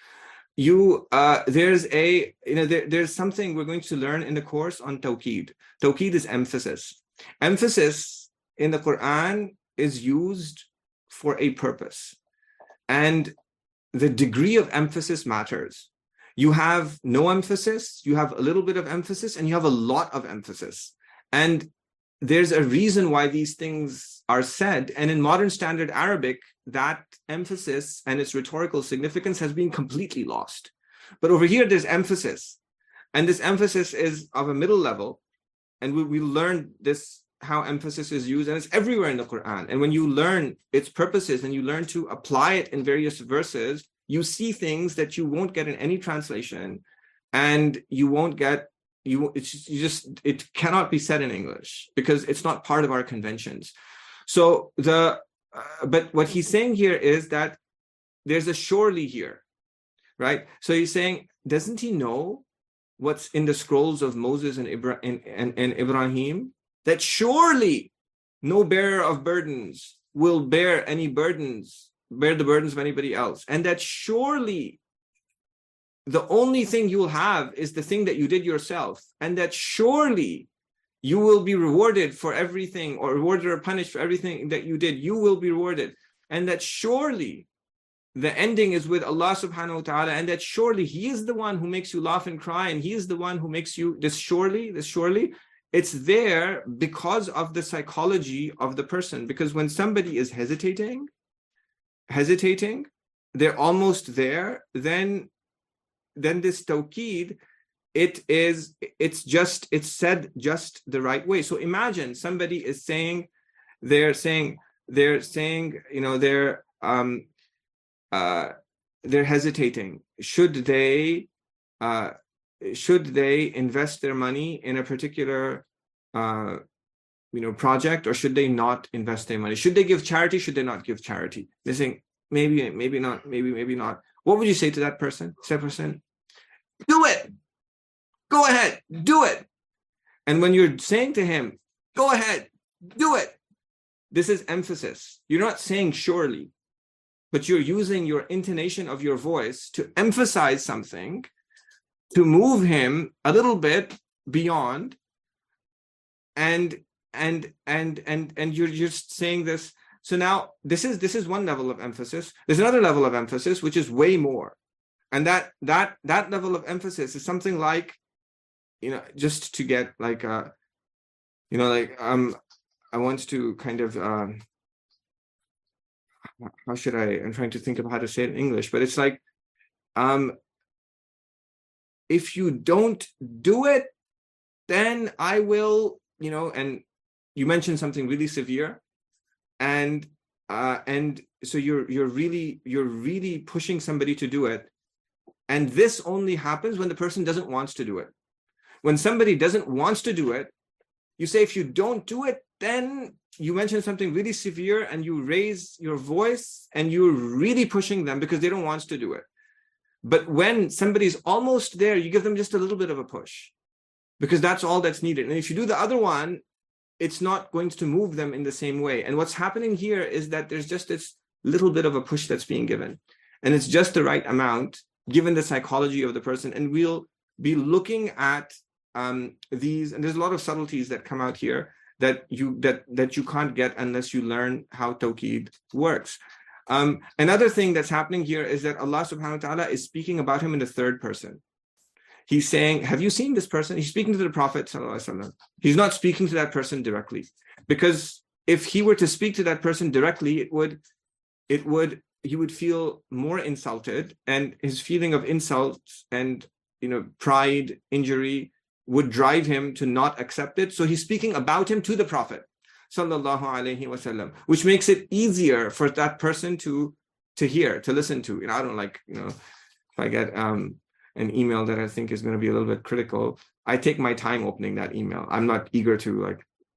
There's something we're going to learn in the course on tawqeed. Tawqeed is emphasis. Emphasis in the Quran is used for a purpose, and the degree of emphasis matters. You have no emphasis, you have a little bit of emphasis, and you have a lot of emphasis. And there's a reason why these things are said. And in modern standard Arabic, that emphasis and its rhetorical significance has been completely lost. But over here, there's emphasis. And this emphasis is of a middle level. And we learn this, how emphasis is used, and it's everywhere in the Quran. And when you learn its purposes and you learn to apply it in various verses, you see things that you won't get in any translation, and you won't get, it cannot be said in English because it's not part of our conventions. So but what he's saying here is that there's a surely here, right? So he's saying, doesn't he know what's in the scrolls of Moses and Ibrahim? That surely no bearer of burdens will bear the burdens of anybody else. And that surely the only thing you will have is the thing that you did yourself. And that surely you will be rewarded for everything, or rewarded or punished for everything that you did. You will be rewarded. And that surely the ending is with Allah subhanahu wa ta'ala, and that surely he is the one who makes you laugh and cry, and he is the one who makes you, this surely, it's there because of the psychology of the person. Because when somebody is hesitating, they're almost there, then this tawqeed, it's said just the right way. So imagine somebody is saying, they're hesitating. Should they invest their money in a particular project, or should they not invest their money? Should they give charity? Should they not give charity? They're saying maybe not, maybe not. What would you say to that person? Do it. Go ahead, do it. And when you're saying to him, go ahead, do it, this is emphasis. You're not saying surely, but you're using your intonation of your voice to emphasize something, to move him a little bit beyond, and you're just saying this. So now this is one level of emphasis. There's another level of emphasis which is way more, and that level of emphasis is something like, just to get like I want to kind of how should I'm trying to think of how to say it in English, but it's like, if you don't do it, then I will, and you mentioned something really severe, and so you're really pushing somebody to do it. And this only happens when the person doesn't want to do it. When somebody doesn't want to do it, you say, if you don't do it, then you mention something really severe and you raise your voice and you're really pushing them because they don't want to do it. But when somebody's almost there, you give them just a little bit of a push, because that's all that's needed. And if you do the other one, it's not going to move them in the same way. And what's happening here is that there's just this little bit of a push that's being given, and it's just the right amount given the psychology of the person. And we'll be looking at these, and there's a lot of subtleties that come out here that you can't get unless you learn how tawqeed works. Another thing that's happening here is that Allah subhanahu wa ta'ala is speaking about him in the third person. He's saying, have you seen this person? He's speaking to the Prophet sallallahu alaihi wasallam. He's not speaking to that person directly, because if he were to speak to that person directly, it would he would feel more insulted, and his feeling of insult and pride, injury would drive him to not accept it. So he's speaking about him to the Prophet sallallahu alaihi wasallam, which makes it easier for that person to hear, to listen to. I don't like, if I get an email that I think is going to be a little bit critical, I take my time opening that email. I'm not eager to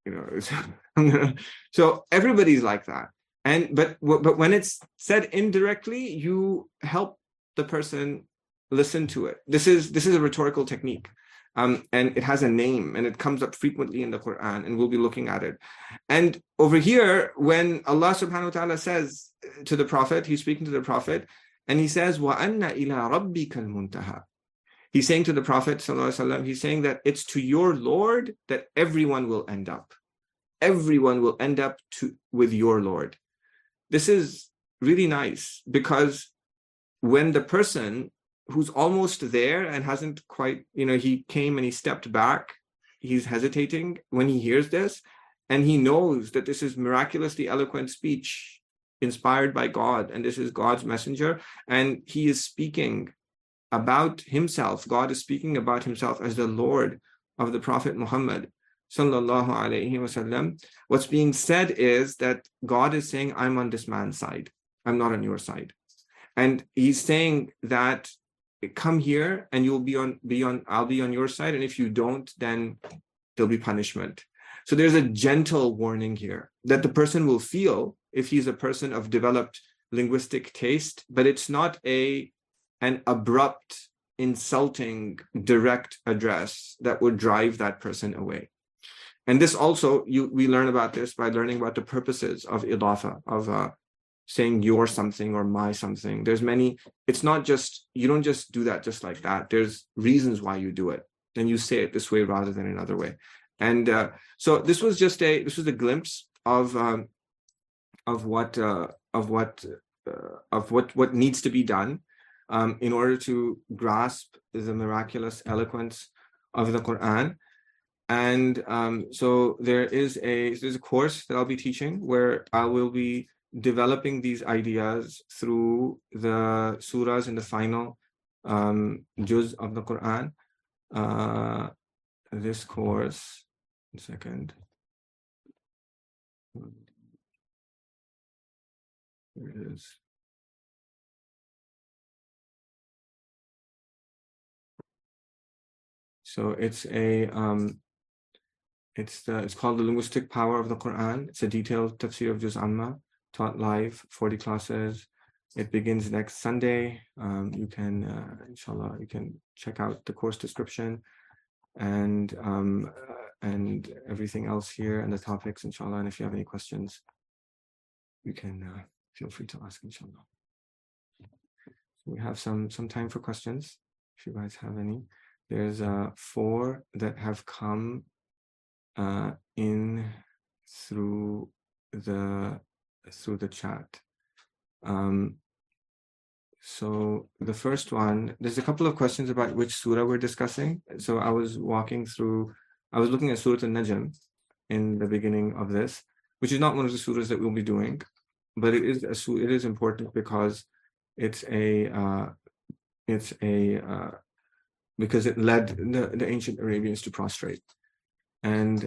so everybody's like that. But when it's said indirectly, you help the person listen to it. This is a rhetorical technique. And it has a name, and it comes up frequently in the Quran, and we'll be looking at it. And over here, when Allah subhanahu wa ta'ala says to the Prophet, he's speaking to the Prophet, and he says, وَأَنَّ إِلَىٰ رَبِّكَ الْمُنْتَهَى. He's saying to the Prophet sallallahu alaihi wasallam, he's saying that it's to your Lord that everyone will end up. Everyone will end up with your Lord. This is really nice, because when the person who's almost there and hasn't quite, he came and he stepped back, he's hesitating when he hears this, and he knows that this is miraculously eloquent speech inspired by God, and this is God's messenger, and he is speaking about himself. God is speaking about himself as the Lord of the Prophet Muhammad sallallahu alaihi wasallam. What's being said is that God is saying, I'm on this man's side, I'm not on your side. And he's saying that, come here and I'll be on your side, and if you don't, then there'll be punishment. So there's a gentle warning here that the person will feel if he's a person of developed linguistic taste, but it's not an abrupt, insulting, direct address that would drive that person away. And this also, we learn about this by learning about the purposes of idafa, of saying your something or my something. There's many, it's not just, you don't just do that just like that. There's reasons why you do it. And you say it this way rather than another way. And so this was a glimpse of what needs to be done in order to grasp the miraculous eloquence of the Quran. And so there's a course that I'll be teaching where I will be developing these ideas through the surahs in the final juz of the Quran. This course, one second. Here it is. So it's it's called The Linguistic Power of the Quran. It's a detailed tafsir of Juz Amma, taught live, 40 classes. It begins next Sunday. You can, inshallah, you can check out the course description and everything else here and the topics, inshallah. And if you have any questions, you can feel free to ask, inshallah. So we have some time for questions, if you guys have any. There's 4 that have come in through the chat. So the first one, there's a couple of questions about which surah we're discussing. So I was looking at Surah An-Najm in the beginning of this, which is not one of the surahs that we'll be doing, but it is important because because it led the ancient Arabians to prostrate. And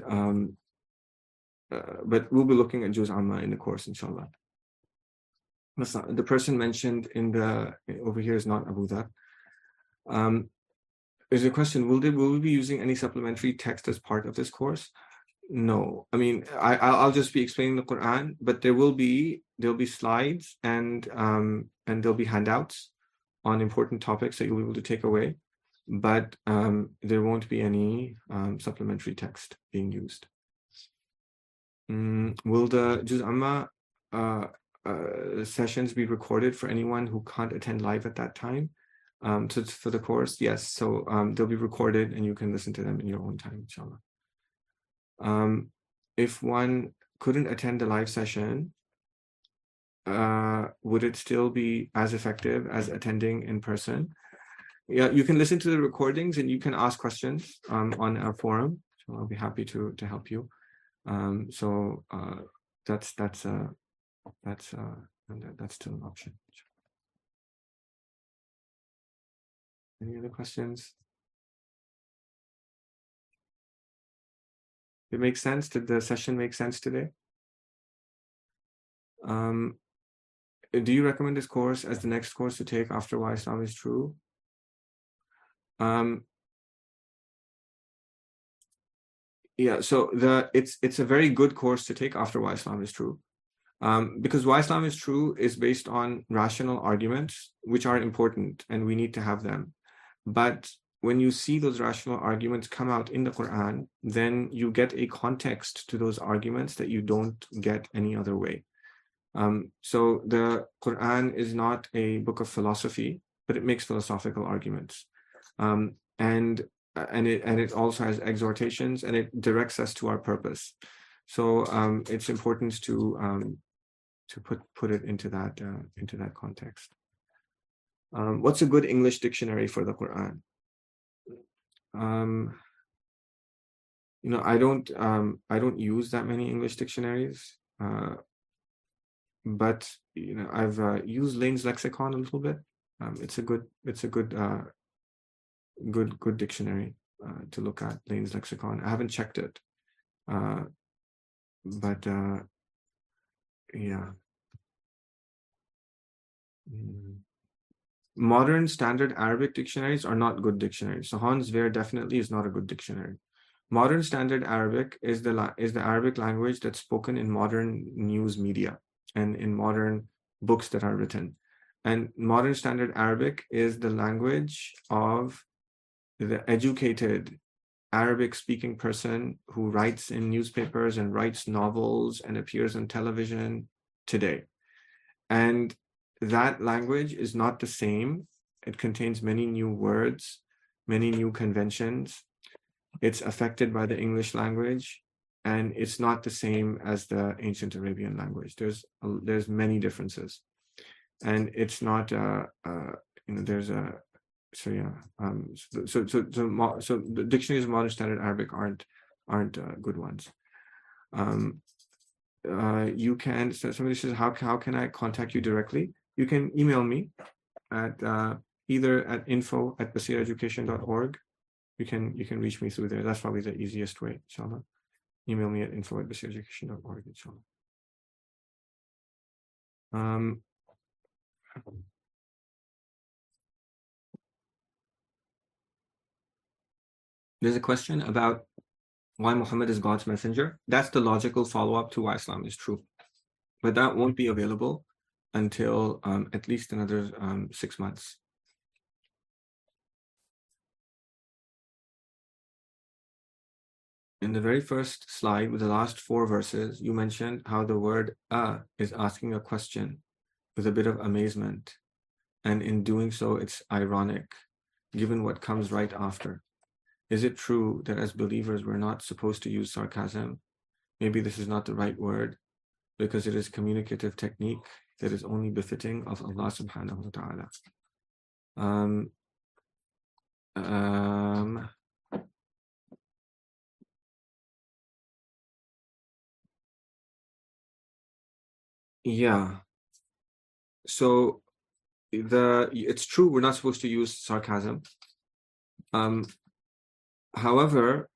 but we'll be looking at Juz Amma in the course, inshallah. The person mentioned over here is not Abu Dhar. There's a question: will we be using any supplementary text as part of this course? No. I mean, I'll just be explaining the Quran, but there'll be slides and there'll be handouts on important topics that you'll be able to take away. But there won't be any supplementary text being used. Will the Juz Amma sessions be recorded for anyone who can't attend live at that time? For the course, yes. So they'll be recorded and you can listen to them in your own time, inshallah. If one couldn't attend the live session, would it still be as effective as attending in person? Yeah, you can listen to the recordings and you can ask questions on our forum. So I'll be happy to help you. That's And that's still an option. Any other questions? Did it make sense? Did the session make sense today? Do you recommend this course as the next course to take after Why Islam is True? Yeah, so it's a very good course to take after Why Islam is True. Because Why Islam is True is based on rational arguments, which are important, and we need to have them. But when you see those rational arguments come out in the Quran, then you get a context to those arguments that you don't get any other way. So the Quran is not a book of philosophy, but it makes philosophical arguments. And it also has exhortations, and it directs us to our purpose. So it's important to put it into that context. What's a good English dictionary for the Quran? I don't use that many English dictionaries, but I've used Lane's Lexicon a little bit. It's a good dictionary to look at, Lane's Lexicon. I haven't checked it, but yeah. Modern standard Arabic dictionaries are not good dictionaries. So Hans Wehr definitely is not a good dictionary. Modern standard Arabic is the Arabic language that's spoken in modern news media and in modern books that are written. And modern standard Arabic is the language of the educated Arabic speaking person who writes in newspapers and writes novels and appears on television today. And that language is not the same. It contains many new words, many new conventions. It's affected by the English language, and it's not the same as the ancient Arabian language. There's many differences, and it's not there's a so the dictionaries of modern standard Arabic aren't good ones. You can. So somebody says, how can I contact you directly? You can email me at either at info@basireducation.org. You can reach me through there. That's probably the easiest way, inshallah. Email me at info@basireducation.org, inshallah. There's a question about why Muhammad is God's messenger. That's the logical follow-up to why Islam is true. But that won't be available until at least another 6 months. In the very first slide, with the last 4 verses, you mentioned how the word is asking a question with a bit of amazement. And in doing so, it's ironic, given what comes right after. Is it true that as believers, we're not supposed to use sarcasm? Maybe this is not the right word, because it is communicative technique that is only befitting of Allah subhanahu wa ta'ala. Yeah. So it's true we're not supposed to use sarcasm. However,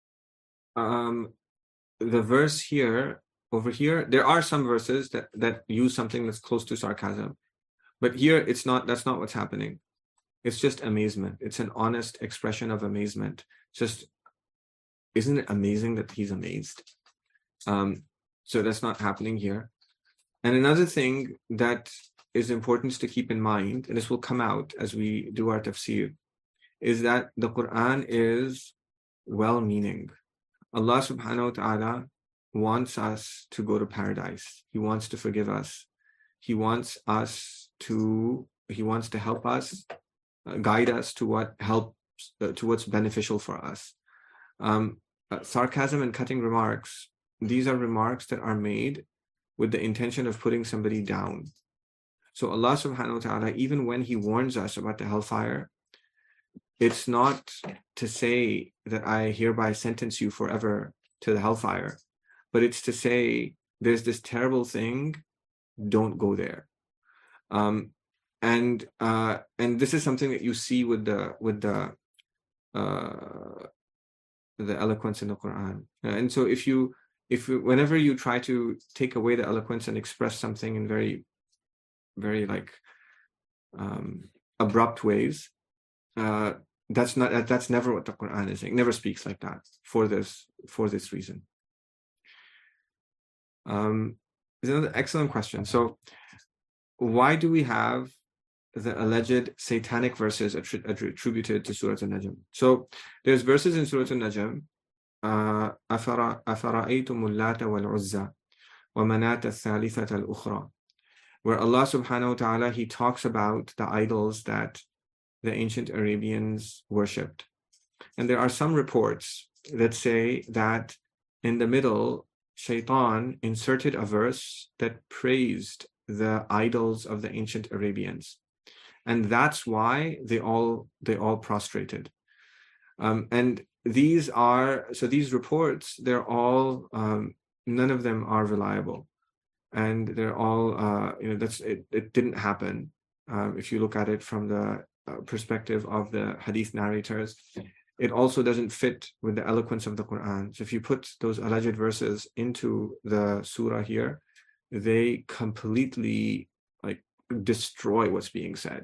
the verse here, over here, there are some verses that use something that's close to sarcasm, but here that's not what's happening. It's just amazement. It's an honest expression of amazement. Just, isn't it amazing that he's amazed? So that's not happening here. And another thing that is important to keep in mind, and this will come out as we do our tafsir, is that the Quran is well-meaning. Allah subhanahu wa ta'ala wants us to go to paradise. He wants to forgive us. He wants to help us, guide us to what's beneficial for us. Sarcasm and cutting remarks, these are remarks that are made with the intention of putting somebody down. So Allah subhanahu wa ta'ala, even when he warns us about the hellfire, it's not to say that I hereby sentence you forever to the hellfire, but it's to say there's this terrible thing don't go there. And this is something that you see with the eloquence in the Quran. And so whenever you try to take away the eloquence and express something in very, very like abrupt ways, that's never what the Quran is saying. It never speaks like that for this reason. Is another excellent question. So why do we have the alleged satanic verses attributed to Surah An-Najm? So there's verses in Surah An-Najm, أَفَرَأَيْتُمُ اللَّاتَ وَالْعُزَّى وَمَنَاةَ الثَّالِثَةَ الْأُخْرَى, where Allah subhanahu wa ta'ala, He talks about the idols that the ancient Arabians worshipped. And there are some reports that say that in the middle, Shaitan inserted a verse that praised the idols of the ancient Arabians. And that's why they all prostrated. And these reports, they're all, none of them are reliable. And they're all, it didn't happen. If you look at it from the perspective of the hadith narrators, it also doesn't fit with the eloquence of the Quran. So if you put those alleged verses into the surah here, they completely like destroy what's being said.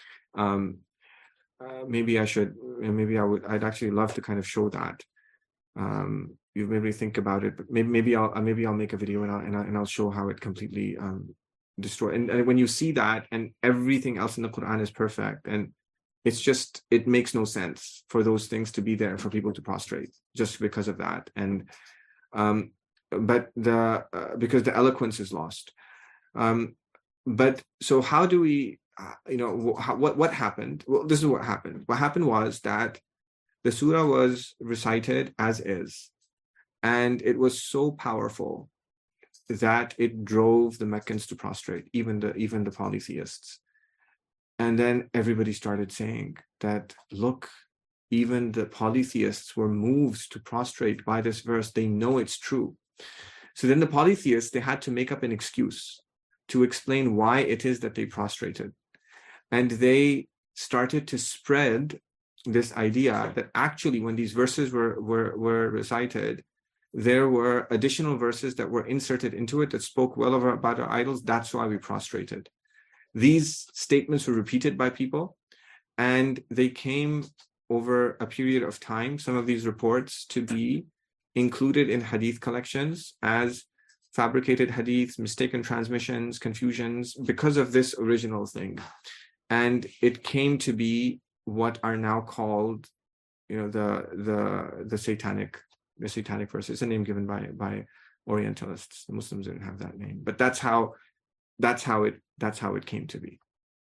Maybe I'd actually love to kind of show that. You maybe think about it, but maybe I'll make a video and I'll show how it completely destroy. And when you see that, and everything else in the Quran is perfect, and it makes no sense for those things to be there for people to prostrate just because of that. And but because the eloquence is lost. But so how do we, what happened? Well, this is what happened. What happened was that the surah was recited as is, and it was so powerful that it drove the Meccans to prostrate, even the polytheists. And then everybody started saying that, look, even the polytheists were moved to prostrate by this verse. They know it's true. So then the polytheists, they had to make up an excuse to explain why it is that they prostrated. And they started to spread this idea that actually when these verses were recited, there were additional verses that were inserted into it that spoke well about our idols. That's why we prostrated. These statements were repeated by people, and they came over a period of time, some of these reports, to be included in hadith collections as fabricated hadiths, mistaken transmissions, confusions, because of this original thing. And it came to be what are now called, the satanic verses. It's a name given by Orientalists. The Muslims didn't have that name, but that's how it came to be.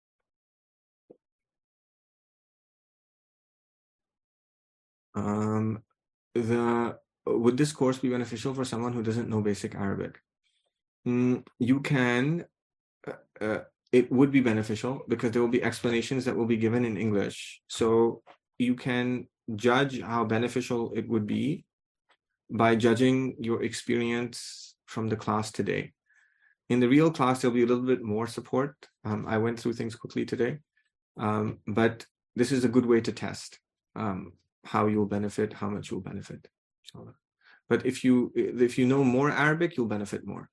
Would this course be beneficial for someone who doesn't know basic Arabic? You can. It would be beneficial because there will be explanations that will be given in English. So you can judge how beneficial it would be by judging your experience from the class today. In the real class, there'll be a little bit more support. I went through things quickly today, but this is a good way to test how you'll benefit, how much you'll benefit. But if you know more Arabic, you'll benefit more.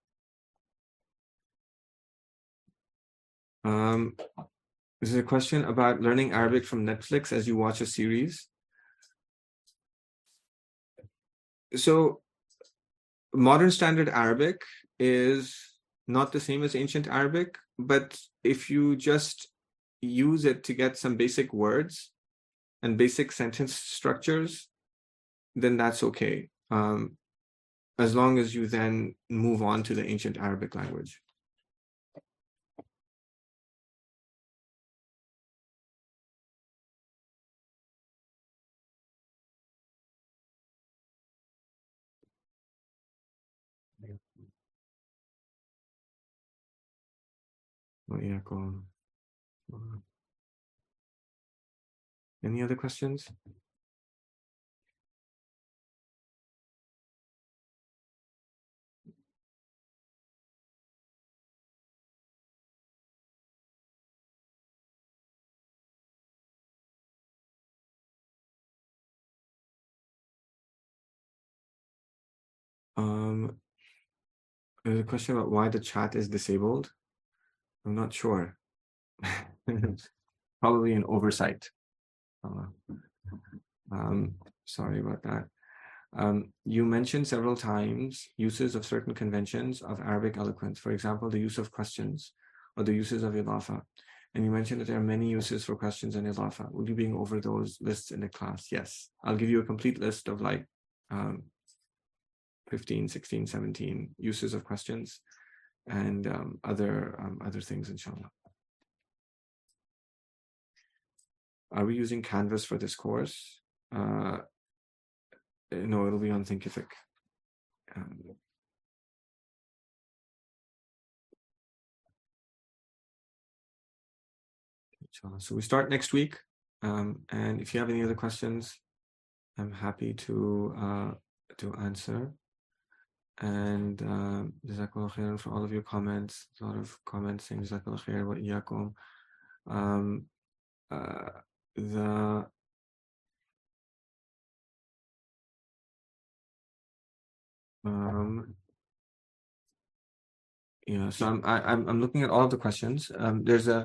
This is a question about learning Arabic from Netflix as you watch a series. So modern standard Arabic is not the same as ancient Arabic, but if you just use it to get some basic words and basic sentence structures, then that's okay. As long as you then move on to the ancient Arabic language. Any other questions? There's a question about why the chat is disabled. I'm not sure. Probably an oversight. Sorry about that. You mentioned several times uses of certain conventions of Arabic eloquence, for example, the use of questions or the uses of idafa. And you mentioned that there are many uses for questions and idafa. Will you be going over those lists in the class? Yes. I'll give you a complete list of like 15, 16, 17 uses of questions and other things, inshallah. Are we using Canvas for this course? No, it'll be on Thinkific. So we start next week. And if you have any other questions, I'm happy to answer. And Jazakallah khairan for all of your comments. A lot of comments saying Jazakallah khair wa iyyakum. Yeah, so I'm looking at all of the questions. There's a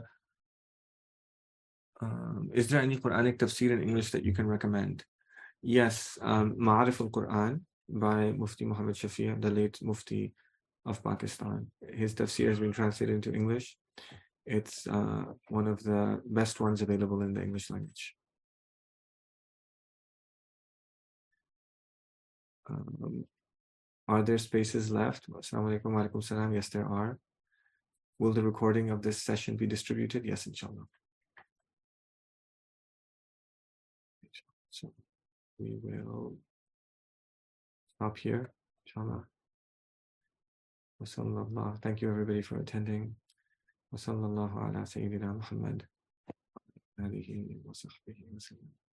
is there any Quranic tafsir in English that you can recommend? Yes, Ma'arif al-Quran by Mufti Muhammad Shafi, the late Mufti of Pakistan. His tafsir has been translated into English. It's one of the best ones available in the English language. Are there spaces left? Assalamu alaikum wa alaikum salam. Yes, there are. Will the recording of this session be distributed? Yes, inshallah. So we will stop here, inshallah. Wasallallahu. Thank you everybody for attending. Wasallallahu ala Sayyidina Muhammad alihi wa sahbihi wa sallam.